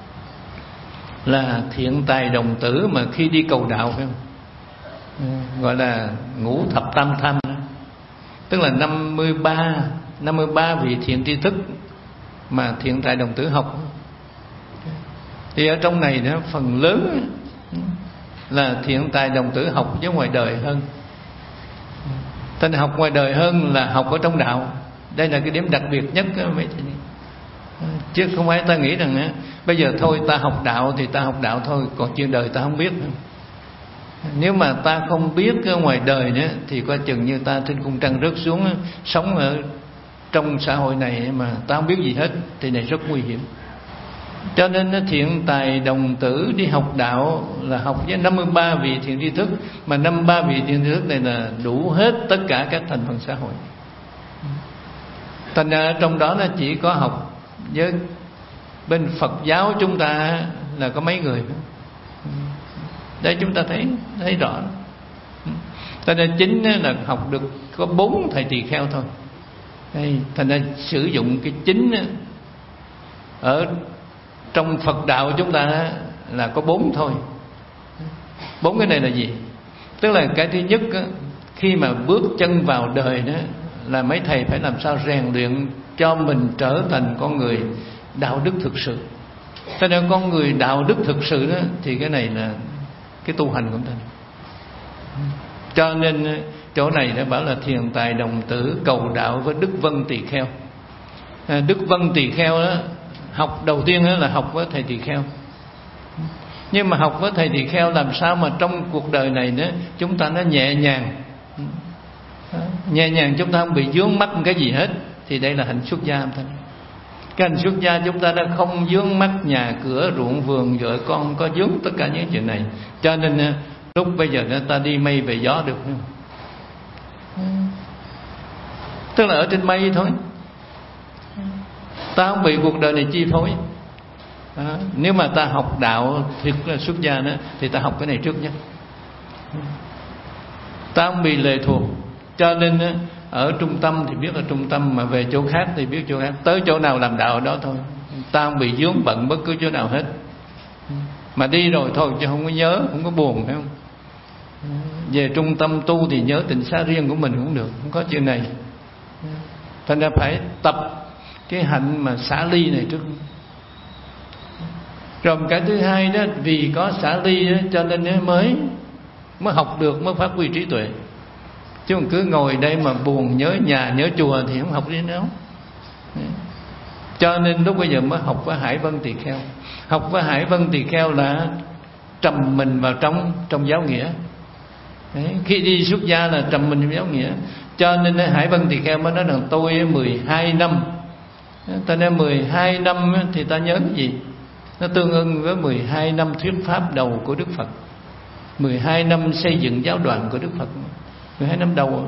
là thiện tài đồng tử mà khi đi cầu đạo, phải không? Gọi là ngũ thập tam tham đó. Tức là năm mươi ba vị thiện tri thức mà thiện tài đồng tử học. Thì ở trong này đó, phần lớn là thiện tài đồng tử học với ngoài đời hơn. Tên học ngoài đời hơn là học ở trong đạo. Đây là cái điểm đặc biệt nhất đó, mấy thầy. Chứ không phải ta nghĩ rằng á, bây giờ thôi ta học đạo thì ta học đạo thôi, còn chuyện đời ta không biết nữa. Nếu mà ta không biết ở ngoài đời nữa thì coi chừng như ta trên cung trăng rớt xuống, sống ở trong xã hội này mà ta không biết gì hết thì này rất nguy hiểm. Cho nên thiện tài đồng tử đi học đạo là học với năm mươi ba vị thiện tri thức, mà năm mươi ba vị thiện tri thức này là đủ hết tất cả các thành phần xã hội. Thành ra trong đó nó chỉ có học với bên Phật giáo chúng ta là có mấy người. Đây chúng ta thấy thấy rõ. Thành ra chính là học được có bốn thầy tỳ kheo thôi. Đây, thành ra sử dụng cái chính ở trong Phật đạo chúng ta là có bốn thôi. Bốn cái này là gì? Tức là cái thứ nhất khi mà bước chân vào đời đó là mấy thầy phải làm sao rèn luyện cho mình trở thành con người đạo đức thực sự. Cho nên con người đạo đức thực sự đó thì cái này là cái tu hành của ta. Cho nên chỗ này đã bảo là thiền tài đồng tử cầu đạo với Đức Vân Tỳ Kheo. Đức Vân Tỳ Kheo đó, học đầu tiên đó là học với thầy Tỳ Kheo. Nhưng mà học với thầy Tỳ Kheo làm sao mà trong cuộc đời này nữa chúng ta nó nhẹ nhàng, nhẹ nhàng, chúng ta không bị vướng mắc cái gì hết, thì đây là hạnh xuất gia. Cái hạnh xuất gia chúng ta đã không vướng mắc nhà cửa ruộng vườn vợ con, không có vướng tất cả những chuyện này. Cho nên lúc bây giờ ta đi mây về gió được không? Tức là ở trên mây thôi, ta không bị cuộc đời này chi phối. Đó. Nếu mà ta học đạo thiệt là xuất gia đó, thì ta học cái này trước nhất. Ta không bị lệ thuộc. Cho nên ở trung tâm thì biết ở trung tâm, mà về chỗ khác thì biết chỗ khác. Tới chỗ nào làm đạo ở đó thôi. Ta không bị vướng bận bất cứ chỗ nào hết. Mà đi rồi thôi chứ không có nhớ, không có buồn, phải không? Về trung tâm tu thì nhớ tịnh xá riêng của mình cũng được, không có chuyện này. Thành ra phải tập cái hạnh mà xả ly này trước. Rồi cái thứ hai đó, vì có xả ly đó, cho nên mới mới học được, mới phát huy trí tuệ. Chứ không cứ ngồi đây mà buồn nhớ nhà nhớ chùa thì không học đi đâu. Cho nên lúc bây giờ mới học với Hải Vân Tỳ Kheo. Học với Hải Vân Tỳ Kheo là trầm mình vào trong trong giáo nghĩa. Đấy, khi đi xuất gia là trầm mình vào giáo nghĩa. Cho nên Hải Vân Tỳ Kheo mới nói rằng tôi mười hai năm. Ta nói mười hai năm thì ta nhớ cái gì? Nó tương ưng với mười hai năm thuyết pháp đầu của Đức Phật, mười hai năm xây dựng giáo đoàn của Đức Phật, mười hai năm đầu.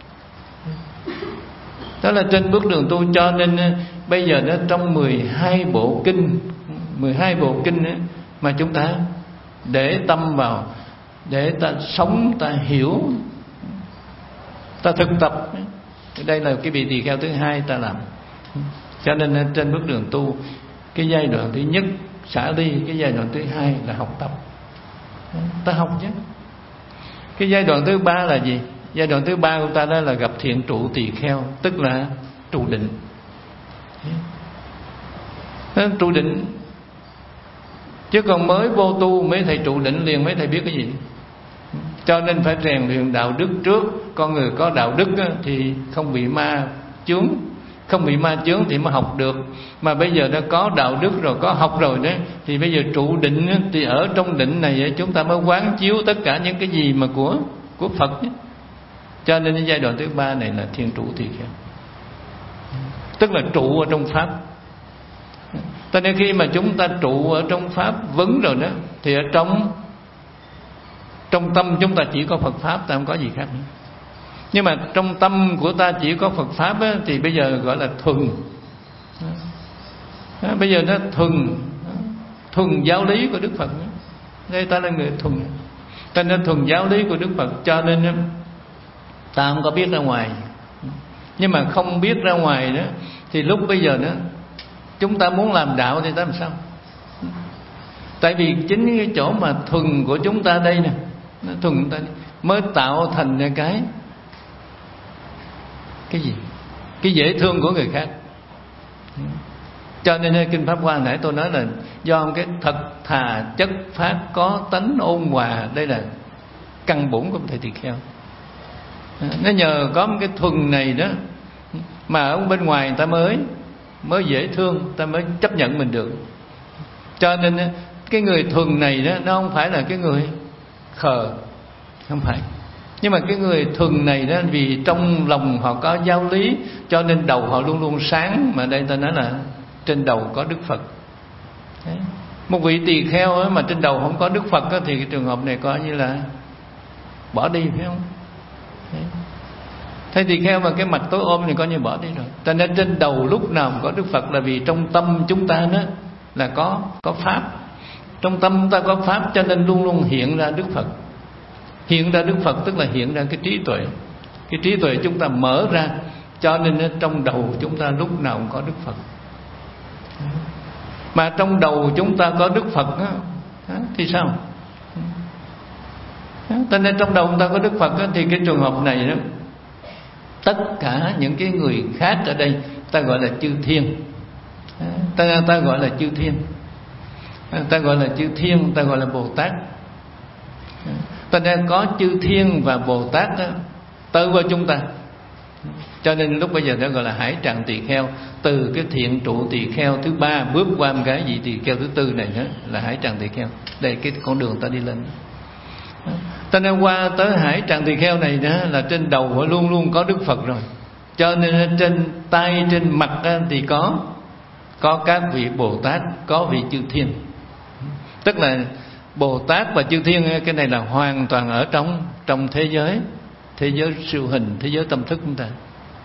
Đó là trên bước đường tu. Cho nên bây giờ nó trong mười hai bộ kinh, mười hai bộ kinh ấy, mà chúng ta để tâm vào, để ta sống, ta hiểu, ta thực tập. Đây là cái vị tỳ kheo thứ hai ta làm. Cho nên trên bước đường tu, cái giai đoạn thứ nhất xả ly, cái giai đoạn thứ hai là học tập. Ta học chứ. Cái giai đoạn thứ ba là gì? Giai đoạn thứ ba của ta đó là gặp thiện trụ tỳ kheo, tức là trụ định. Trụ định. Chứ còn mới vô tu, mấy thầy trụ định liền mấy thầy biết cái gì. Cho nên phải rèn luyện đạo đức trước. Con người có đạo đức thì không bị ma chướng, không bị ma chướng thì mới học được. Mà bây giờ đã có đạo đức rồi, có học rồi đấy, thì bây giờ trụ định thì ở trong định này chúng ta mới quán chiếu tất cả những cái gì mà của của Phật ấy. Cho nên cái giai đoạn thứ ba này là thiên trụ tỳ kheo, tức là trụ ở trong pháp. Cho nên khi mà chúng ta trụ ở trong pháp vững rồi đó, thì ở trong trong tâm chúng ta chỉ có Phật pháp, ta không có gì khác nữa. Nhưng mà trong tâm của ta chỉ có Phật pháp á, thì bây giờ gọi là thuần. Bây giờ nó thuần, thuần giáo lý của Đức Phật. Đây ta là người thuần, ta nên thuần giáo lý của Đức Phật. Cho nên ta không có biết ra ngoài. Nhưng mà không biết ra ngoài đó, thì lúc bây giờ đó chúng ta muốn làm đạo thì ta làm sao? Tại vì chính cái chỗ mà thuần của chúng ta đây nè, thuần ta mới tạo thành cái cái gì? Cái dễ thương của người khác. Cho nên Kinh Pháp Hoa nãy tôi nói là do cái thật thà chất phát có tánh ôn hòa. Đây là căn bổn của thầy tỳ kheo. Nó nhờ có một cái thuần này đó mà ở bên ngoài người ta mới mới dễ thương, ta mới chấp nhận mình được. Cho nên cái người thuần này đó, nó không phải là cái người khờ, không phải. Nhưng mà cái người thuần này đó, vì trong lòng họ có giáo lý, cho nên đầu họ luôn luôn sáng. Mà đây ta nói là trên đầu có Đức Phật. Đấy. Một vị tỳ kheo ấy, mà trên đầu không có Đức Phật ấy, thì cái trường hợp này coi như là bỏ đi, phải không? Đấy. Thế tỳ kheo mà cái mặt tối ôm thì coi như bỏ đi rồi. Cho nên trên đầu lúc nào có Đức Phật là vì trong tâm chúng ta đó là có có pháp. Trong tâm chúng ta có pháp, cho nên luôn luôn hiện ra Đức Phật. Hiện ra Đức Phật tức là hiện ra cái trí tuệ. Cái trí tuệ chúng ta mở ra, cho nên trong đầu chúng ta lúc nào cũng có Đức Phật. Mà trong đầu chúng ta có Đức Phật đó, thì sao? Cho nên trong đầu chúng ta có Đức Phật đó, thì cái trường hợp này đó, tất cả những cái người khác ở đây ta gọi là chư thiên. Ta, ta gọi là chư thiên. Ta gọi là chư thiên, ta gọi là Bồ Tát. Ta đang có chư thiên và Bồ Tát đó, tới với chúng ta. Cho nên lúc bây giờ ta gọi là Hải Tràng Tỳ Kheo. Từ cái thiện trụ tỳ kheo thứ ba bước qua một cái vị tỳ kheo thứ tư này đó, là Hải Tràng Tỳ Kheo. Đây cái con đường ta đi lên. Ta nên qua tới Hải Tràng Tỳ Kheo này đó, là trên đầu họ luôn luôn có Đức Phật rồi. Cho nên trên tay, trên mặt thì có có các vị Bồ Tát, có vị chư thiên. Tức là Bồ Tát và chư thiên, cái này là hoàn toàn ở trong trong thế giới, thế giới siêu hình, thế giới tâm thức chúng ta.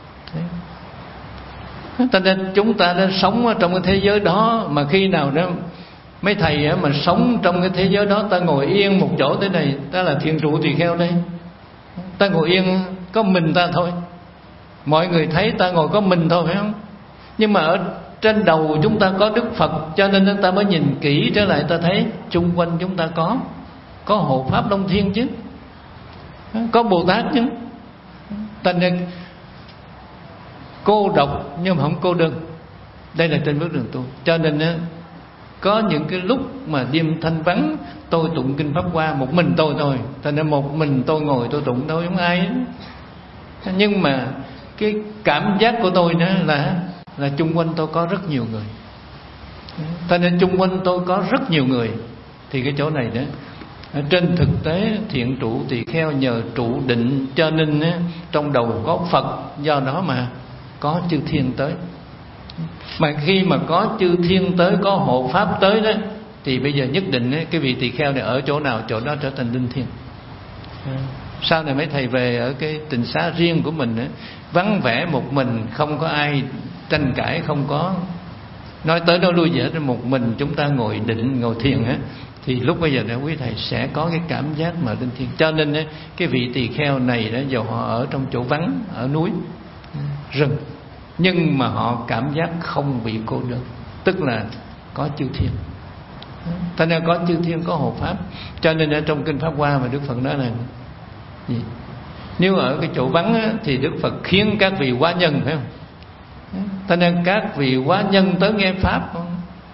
Cho nên chúng ta đã sống ở trong cái thế giới đó. Mà khi nào đó mấy thầy mà sống trong cái thế giới đó, ta ngồi yên một chỗ thế này, ta là thiền trụ tỳ kheo đây, ta ngồi yên có mình ta thôi, mọi người thấy ta ngồi có mình thôi, phải không? Nhưng mà ở trên đầu chúng ta có Đức Phật, cho nên ta mới nhìn kỹ trở lại, ta thấy xung quanh chúng ta có có hộ pháp Long Thiên chứ, có Bồ Tát chứ. Ta nên cô độc nhưng mà không cô đơn. Đây là trên bước đường tu. Cho nên á, có những cái lúc mà đêm thanh vắng, tôi tụng kinh Pháp Hoa một mình tôi thôi. Thành ra một mình tôi ngồi tôi tụng đâu giống ai ấy. Nhưng mà cái cảm giác của tôi đó là là chung quanh tôi có rất nhiều người. Thành ra chung quanh tôi có rất nhiều người. Thì cái chỗ này đó, trên thực tế thiện trụ tỳ kheo nhờ trụ định, cho nên á, trong đầu có Phật, do đó mà có chư thiên tới. Mà khi mà có chư thiên tới, có hộ pháp tới đó, thì bây giờ nhất định á, cái vị tỳ kheo này ở chỗ nào chỗ đó trở thành linh thiêng. Sau này mấy thầy về ở cái tịnh xá riêng của mình á, vắng vẻ một mình, không có ai tranh cãi, không có nói tới nói lui gì hết, một mình chúng ta ngồi định ngồi thiền á, thì lúc bây giờ đó quý thầy sẽ có cái cảm giác mà linh thiêng. Cho nên á, cái vị tỳ kheo này đó, dù họ ở trong chỗ vắng, ở núi rừng, nhưng mà họ cảm giác không bị cô đơn, tức là có chư thiên. Thế nên có chư thiên, có hộ pháp. Cho nên ở trong kinh Pháp Hoa mà Đức Phật nói là gì? Nếu ở cái chỗ vắng á, thì Đức Phật khiến các vị quá nhân, phải không? Thế nên các vị quá nhân tới nghe pháp không?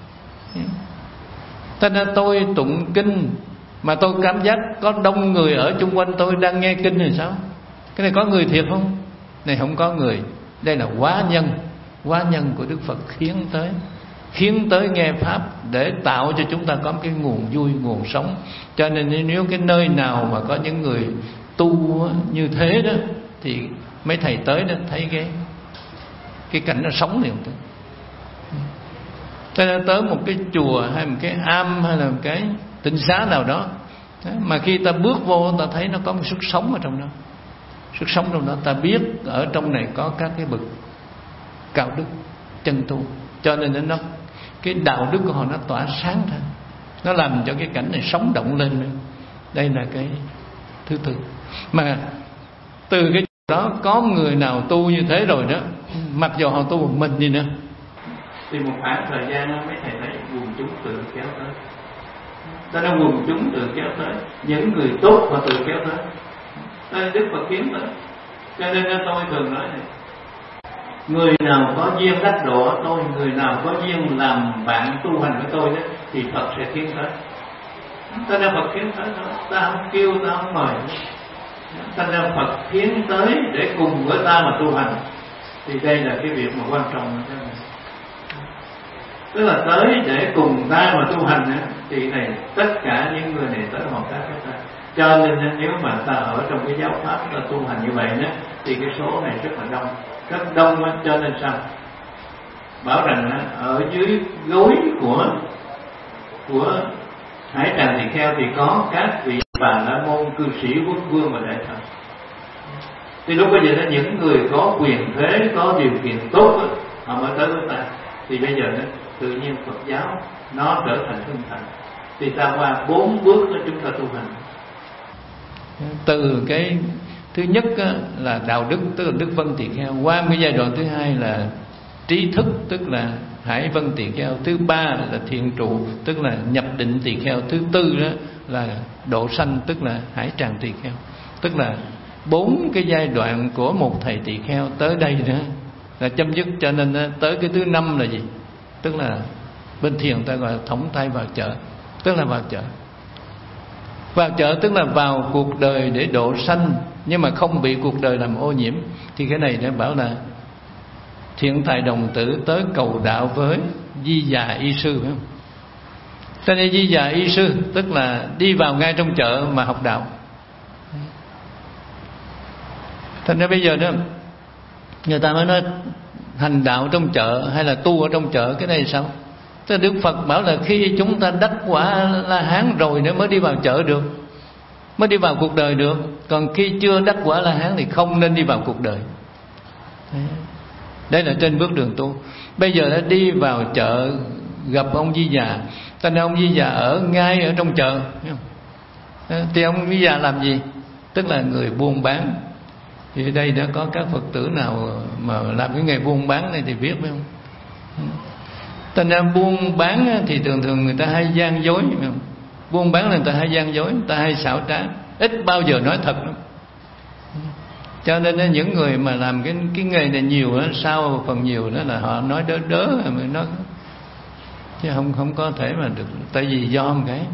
Thế nên tôi tụng kinh mà tôi cảm giác có đông người ở chung quanh tôi đang nghe kinh thì sao? Cái này có người thiệt không? Này không có người. Đây là quá nhân. Quá nhân của Đức Phật khiến tới, khiến tới nghe pháp để tạo cho chúng ta có cái nguồn vui, nguồn sống. Cho nên nếu cái nơi nào mà có những người tu như thế đó, thì mấy thầy tới đó thấy cái cái cảnh nó sống liền. Cho nên tới một cái chùa hay một cái am hay là một cái tịnh xá nào đó, mà khi ta bước vô ta thấy nó có một sức sống ở trong đó. Sức sống trong đó ta biết ở trong này có các cái bậc cao đức chân tu. Cho nên nó cái đạo đức của họ nó tỏa sáng ra, nó làm cho cái cảnh này sống động lên. Đây là cái thứ tư. Mà từ cái đó có người nào tu như thế rồi đó, mặc dù họ tu một mình đi nữa, thì một khoảng thời gian đó mấy thầy thấy quần chúng tự kéo tới. Ta nói quần chúng tự kéo tới, những người tốt và tự kéo tới. Đây Đức Phật kiếm tới. Cho nên tôi thường nói này, người nào có duyên đắc độ ở tôi, người nào có duyên làm bạn tu hành với tôi đó, thì Phật sẽ khiến tới. Ta nói Phật khiến tới thôi, ta không kêu, ta không mời. Ta nói Phật khiến tới để cùng với ta mà tu hành. Thì đây là cái việc mà quan trọng. Tức là tới để cùng ta mà tu hành á, thì này tất cả những người này tới họ các cái ta. Cho nên nếu mà ta ở trong cái giáo pháp ta tu hành như vậy đó, thì cái số này rất là đông, rất đông á. Cho nên sao? Bảo rằng á, ở dưới gối của của Hải Tràng Tỳ Kheo thì có các vị Bà La Môn, cư sĩ, quốc vương và đại thần. Thì lúc bây giờ đó, những người có quyền thế, có điều kiện tốt đó, họ mới tới với ta. Thì bây giờ đó, tự nhiên Phật giáo nó trở thành hưng thịnh. Thì ta qua bốn bước đó chúng ta tu hành. Từ cái thứ nhất á, là đạo đức, tức là Đức Vân Tỳ Kheo. Qua cái giai đoạn thứ hai là trí thức, tức là Hải Vân Tỳ Kheo. Thứ ba là thiện trụ, tức là nhập định Tỳ Kheo. Thứ tư đó là độ sanh, tức là Hải Tràng Tỳ Kheo. Tức là bốn cái giai đoạn của một thầy tỳ kheo tới đây nữa là chấm dứt. Cho nên tới cái thứ năm là gì? Tức là bên thiền ta gọi là thống tay vào chợ, tức là vào chợ. Vào chợ tức là vào cuộc đời để độ sanh, nhưng mà không bị cuộc đời làm ô nhiễm. Thì cái này đã bảo là thiện tài đồng tử tới cầu đạo với Di Già Y Sư, phải không? Cho nên Di Già Y Sư tức là đi vào ngay trong chợ mà học đạo. Thành ra bây giờ đó người ta mới nói hành đạo trong chợ hay là tu ở trong chợ, cái này sao? Tức là Đức Phật bảo là khi chúng ta đắc quả La Hán rồi nữa mới đi vào chợ được, mới đi vào cuộc đời được. Còn khi chưa đắc quả La Hán thì không nên đi vào cuộc đời. Đây là trên bước đường tu. Bây giờ đã đi vào chợ gặp ông Di Già. Cho nên ông Di Già ở ngay ở trong chợ. Thì ông Di Già làm gì? Tức là người buôn bán. Thì ở đây đã có các Phật tử nào mà làm cái nghề buôn bán này thì biết phải không? Thành ra buôn bán thì thường thường người ta hay gian dối. Buôn bán là người ta hay gian dối, người ta hay xảo trá, ít bao giờ nói thật lắm. Cho nên những người mà làm cái cái nghề này nhiều á, sau phần nhiều đó là họ nói đớ đớ nó, chứ không không có thể mà được. Tại vì do một cái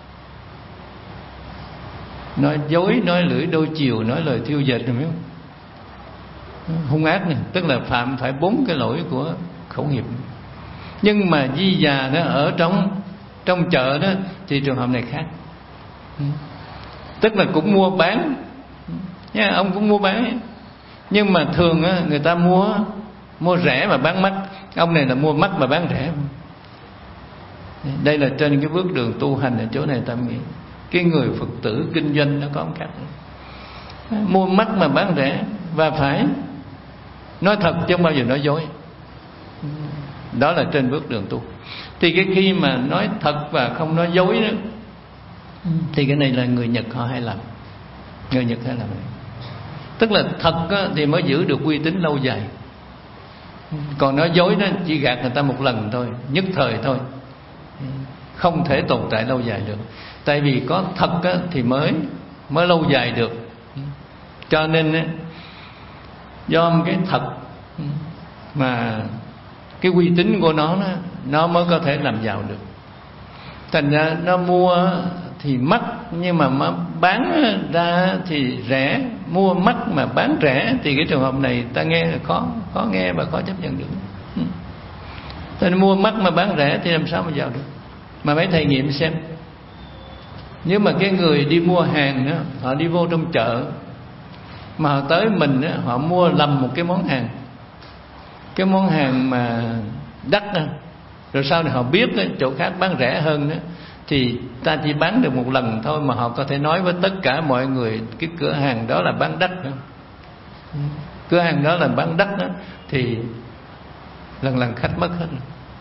nói dối, nói lưỡi đôi chiều, nói lời thiêu dệt, rồi biết không? Hung ác này, tức là phạm phải bốn cái lỗi của khẩu nghiệp. Nhưng mà di già nó ở trong trong chợ đó thì trường hợp này khác. Tức là cũng mua bán nha, ông cũng mua bán, nhưng mà thường á, người ta mua mua rẻ mà bán mắc. Ông này là mua mắc mà bán rẻ. Đây là trên cái bước đường tu hành ở chỗ này ta nghĩ cái người Phật tử kinh doanh nó có một cách mua mắc mà bán rẻ, và phải nói thật chứ không bao giờ nói dối. Đó là trên bước đường tu. Thì cái khi mà nói thật và không nói dối đó, thì cái này là người Nhật họ hay làm. Người Nhật hay làm. Tức là thật á, thì mới giữ được uy tín lâu dài. Còn nói dối đó chỉ gạt người ta một lần thôi, nhất thời thôi, không thể tồn tại lâu dài được. Tại vì có thật á, thì mới mới lâu dài được. Cho nên á, do cái thật mà cái uy tín của nó, nó nó mới có thể làm giàu được. Thành ra nó mua thì mắc, nhưng mà bán ra thì rẻ. Mua mắc mà bán rẻ thì cái trường hợp này ta nghe là khó khó nghe và khó chấp nhận được. Nên mua mắc mà bán rẻ thì làm sao mà giàu được. Mà mấy thầy nghiệm xem, nếu mà cái người đi mua hàng đó, họ đi vô trong chợ mà họ tới mình đó, họ mua lầm một cái món hàng, cái món hàng mà đắt đó, rồi sau này họ biết đó, chỗ khác bán rẻ hơn đó, thì ta chỉ bán được một lần thôi mà họ có thể nói với tất cả mọi người cái cửa hàng đó là bán đắt đó. Cửa hàng đó là bán đắt đó, thì lần lần khách mất hết.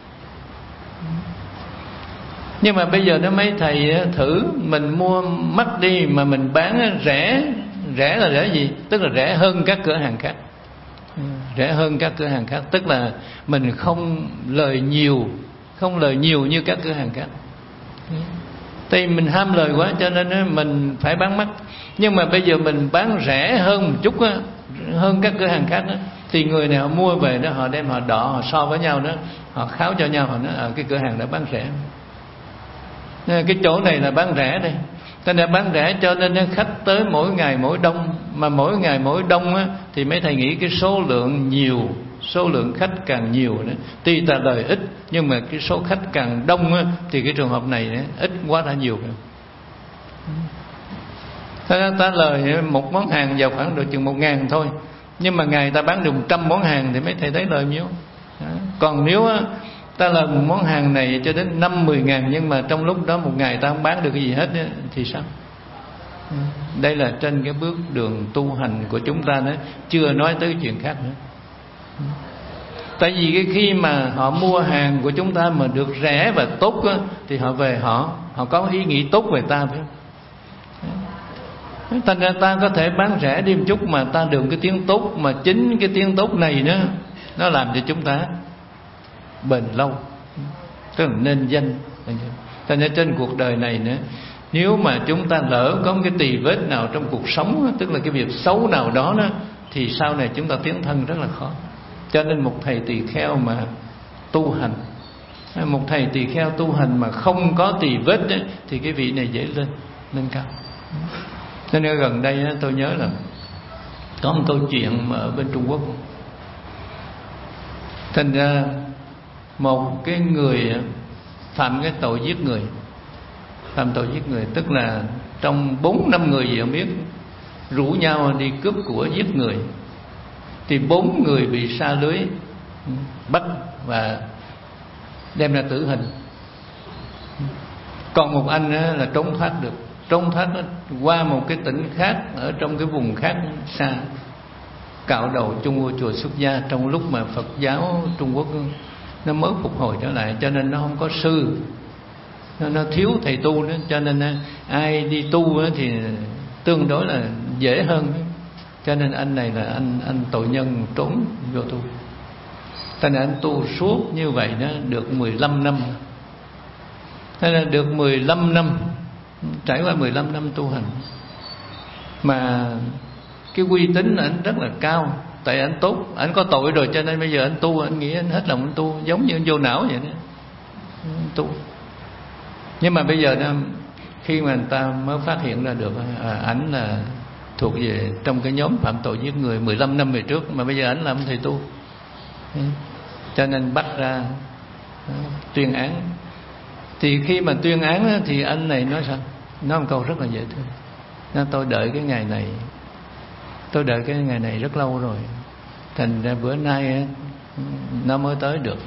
Nhưng mà bây giờ đó mấy thầy thử mình mua mắc đi mà mình bán rẻ. Rẻ là rẻ gì? Tức là rẻ hơn các cửa hàng khác. Rẻ hơn các cửa hàng khác, tức là mình không lời nhiều, không lời nhiều như các cửa hàng khác. Tại vì mình ham lời quá cho nên mình phải bán mắc. Nhưng mà bây giờ mình bán rẻ hơn một chút á, hơn các cửa hàng khác đó, thì người nào mua về đó, họ đem họ đọ, họ so với nhau đó, họ kháo cho nhau, họ nói ở cái cửa hàng đã bán rẻ, cái chỗ này là bán rẻ đây. Cho nên bán rẻ cho nên khách tới mỗi ngày mỗi đông. Mà mỗi ngày mỗi đông á, thì mấy thầy nghĩ cái số lượng nhiều, số lượng khách càng nhiều đó, tuy ta lời ít nhưng mà cái số khách càng đông á, thì cái trường hợp này đó, ít quá đã nhiều. Thế nên ta lời một món hàng vào khoảng được chừng một ngàn thôi, nhưng mà ngày ta bán được một trăm món hàng thì mấy thầy thấy lời nhiêu. Còn nếu á, ta lời một món hàng này cho đến năm mười ngàn, nhưng mà trong lúc đó một ngày ta không bán được cái gì hết đó, thì sao? Đây là trên cái bước đường tu hành của chúng ta đó, chưa nói tới chuyện khác nữa. Tại vì cái khi mà họ mua hàng của chúng ta mà được rẻ và tốt đó, thì họ về họ họ có ý nghĩ tốt về ta, phải không? Thành ra ta có thể bán rẻ đi một chút mà ta được cái tiếng tốt, mà chính cái tiếng tốt này đó nó làm cho chúng ta bền lâu, tức là nên danh. Thành ra trên cuộc đời này nữa, nếu mà chúng ta lỡ có một cái tì vết nào trong cuộc sống, tức là cái việc xấu nào đó, đó thì sau này chúng ta tiến thân rất là khó. Cho nên một thầy tỳ kheo mà tu hành, một thầy tỳ kheo tu hành mà không có tì vết đó, thì cái vị này dễ lên lên cao. Cho nên gần đây tôi nhớ là có một câu chuyện ở bên Trung Quốc. Thành ra một cái người phạm cái tội giết người, phạm tội giết người, tức là trong bốn năm người gì không biết rủ nhau đi cướp của giết người, thì bốn người bị sa lưới bắt và đem ra tử hình. Còn một anh là trốn thoát được, trốn thoát qua một cái tỉnh khác ở trong cái vùng khác xa, cạo đầu chung vô chùa xuất gia trong lúc mà Phật giáo Trung Quốc nó mới phục hồi trở lại, cho nên nó không có sư, nó, nó thiếu thầy tu nữa, cho nên ai đi tu thì tương đối là dễ hơn. Cho nên anh này là anh anh tội nhân trốn vô tu. Cho nên anh tu suốt như vậy đó được mười lăm năm. Thế là được mười lăm năm, trải qua mười lăm năm tu hành, mà cái uy tín ảnh rất là cao. Tại anh tốt, anh có tội rồi cho nên bây giờ anh tu, anh nghĩ anh hết lòng anh tu, giống như anh vô não vậy đó, anh tu. Nhưng mà bây giờ đó, khi mà người ta mới phát hiện ra được à, ảnh là thuộc về trong cái nhóm phạm tội giết người mười lăm năm về trước, mà bây giờ ảnh làm thầy tu, cho nên bắt ra tuyên án. Thì khi mà tuyên án thì anh này nói sao? Nói một câu rất là dễ thương. Nói tôi đợi cái ngày này, tôi đợi cái ngày này rất lâu rồi, thành ra bữa nay nó mới tới được.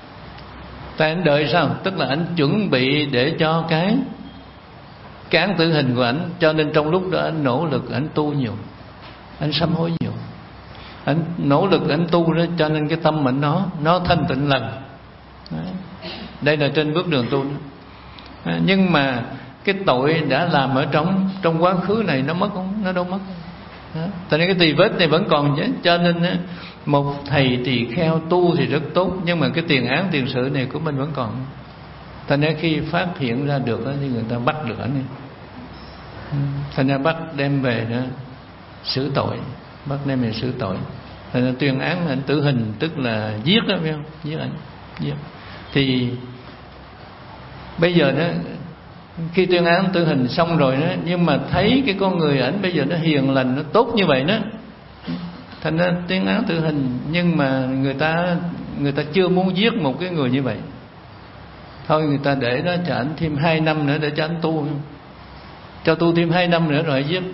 Tại anh đợi sao? Tức là anh chuẩn bị để cho cái cái án tử hình của anh, cho nên trong lúc đó anh nỗ lực, anh tu nhiều, anh sám hối nhiều, anh nỗ lực anh tu đó, cho nên cái tâm mình nó nó thanh tịnh lần. Đấy. Đây là trên bước đường tu đó. À, nhưng mà cái tội đã làm ở trong trong quá khứ này nó mất không? Nó đâu mất. Tại nên cái tỳ vết này vẫn còn chứ. Cho nên á, một thầy tỳ kheo tu thì rất tốt, nhưng mà cái tiền án tiền sự này của mình vẫn còn. Thành ra khi phát hiện ra được đó, thì người ta bắt được ảnh. Thành ra bắt đem về đó xử tội, bắt đem về xử tội. Thành ra tuyên án ảnh tử hình, tức là giết đó, phải không? Giết ảnh, giết. Thì bây giờ đó, khi tuyên án tử hình xong rồi đó, nhưng mà thấy cái con người ảnh bây giờ nó hiền lành, nó tốt như vậy đó, thành ra tuyên án tử hình, nhưng mà người ta người ta chưa muốn giết một cái người như vậy. Thôi người ta để đó cho ảnh thêm hai năm nữa để cho ảnh tu, cho tu thêm hai năm nữa rồi giết.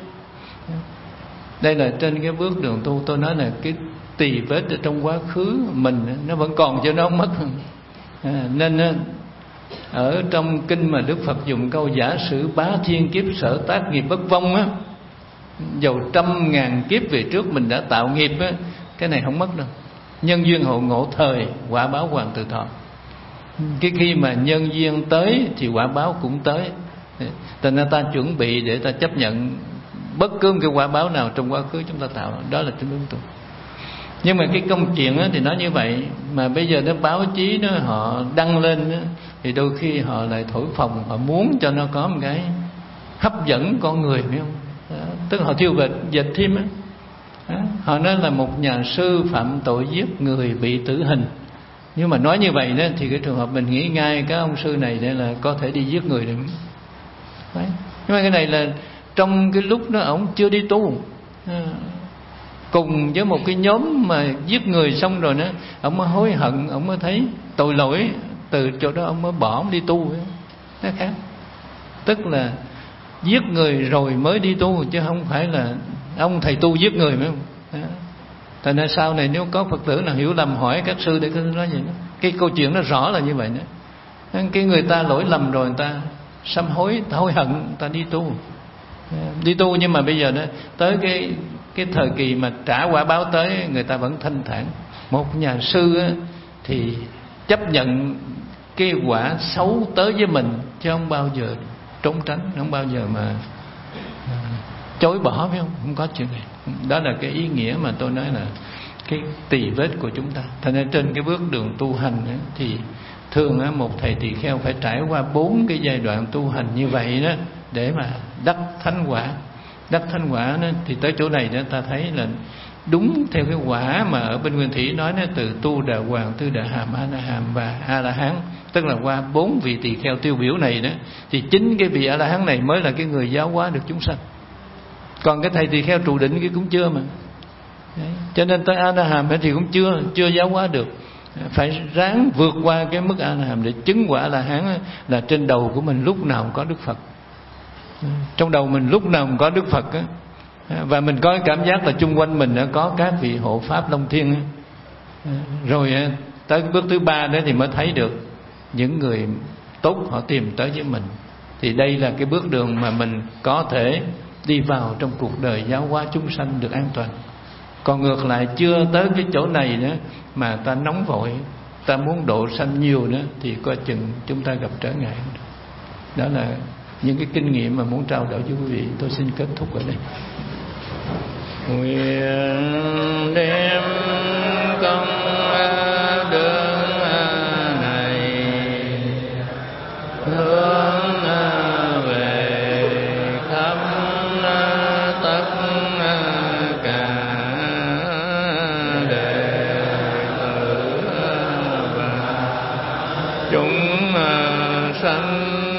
Đây là trên cái bước đường tu. Tôi nói là cái tỳ vết ở trong quá khứ mình nó vẫn còn, cho nó không mất. À, nên ở trong kinh mà Đức Phật dùng câu giả sử bá thiên kiếp sở tác nghiệp bất vong á, dầu trăm ngàn kiếp về trước mình đã tạo nghiệp á, cái này không mất đâu. Nhân duyên hộ ngộ thời, quả báo hoàn tự thọ. Cái khi mà nhân duyên tới thì quả báo cũng tới. Thành ra ta chuẩn bị để ta chấp nhận bất cứ cái quả báo nào trong quá khứ chúng ta tạo. Đó là trên hướng tu. Nhưng mà cái công chuyện thì nói như vậy, mà bây giờ nó báo chí nó họ đăng lên đó, thì đôi khi họ lại thổi phồng, họ muốn cho nó có một cái hấp dẫn con người, phải không? Đó, tức là họ thiêu vệt dệt thêm á. Đó, họ nói là một nhà sư phạm tội giết người bị tử hình. Nhưng mà nói như vậy đó thì cái trường hợp mình nghĩ ngay các ông sư này đây là có thể đi giết người đấy. Đấy. Nhưng mà cái này là trong cái lúc đó ông chưa đi tu, à, cùng với một cái nhóm mà giết người xong rồi đó, ông mới hối hận, ông mới thấy tội lỗi, từ chỗ đó ông mới bỏ, ông đi tu. Nó khác. Tức là giết người rồi mới đi tu, chứ không phải là ông thầy tu giết người, phải không? Đó. Thành ra sau này nếu có Phật tử nào hiểu lầm hỏi các sư để nói vậy đó. Cái câu chuyện nó rõ là như vậy đó. Cái người ta lỗi lầm rồi, người ta sám hối, hối hận, người ta đi tu. Đi tu nhưng mà bây giờ đó, tới cái cái thời kỳ mà trả quả báo tới, người ta vẫn thanh thản. Một nhà sư á, thì chấp nhận cái quả xấu tới với mình, chứ không bao giờ trốn tránh, không bao giờ mà chối bỏ, phải không? Không có chuyện này. Đó là cái ý nghĩa mà tôi nói là cái tỳ vết của chúng ta. Thành ra trên cái bước đường tu hành ấy, thì thường á, một thầy tỳ kheo phải trải qua bốn cái giai đoạn tu hành như vậy đó, để mà đắc thánh quả. Đắc thánh quả đó, thì tới chỗ này đó ta thấy là đúng theo cái quả mà ở bên Nguyên Thủy nói, nó từ tu đà hoàng, tư đà hàm, a la hàm và a la hán. Tức là qua bốn vị tỳ kheo tiêu biểu này đó, thì chính cái vị a la hán này mới là cái người giáo hóa được chúng sanh. Còn cái thầy tỳ kheo trụ định kia cũng chưa mà. Đấy. Cho nên tới a la hàm thì cũng chưa chưa giáo hóa được. Phải ráng vượt qua cái mức a la hàm để chứng quả a la hán, là trên đầu của mình lúc nào cũng có Đức Phật. Trong đầu mình lúc nào cũng có Đức Phật á. Và mình có cảm giác là chung quanh mình đã có các vị hộ pháp Long Thiên á. Rồi tới bước thứ ba đó thì mới thấy được những người tốt họ tìm tới với mình. Thì đây là cái bước đường mà mình có thể đi vào trong cuộc đời giáo hóa chúng sanh được an toàn. Còn ngược lại chưa tới cái chỗ này nữa mà ta nóng vội, ta muốn độ sanh nhiều nữa, thì coi chừng chúng ta gặp trở ngại. Đó là những cái kinh nghiệm mà muốn trao đổi với quý vị. Tôi xin kết thúc ở đây. Nguyện đem công đường này hướng về khắp tất cả sanh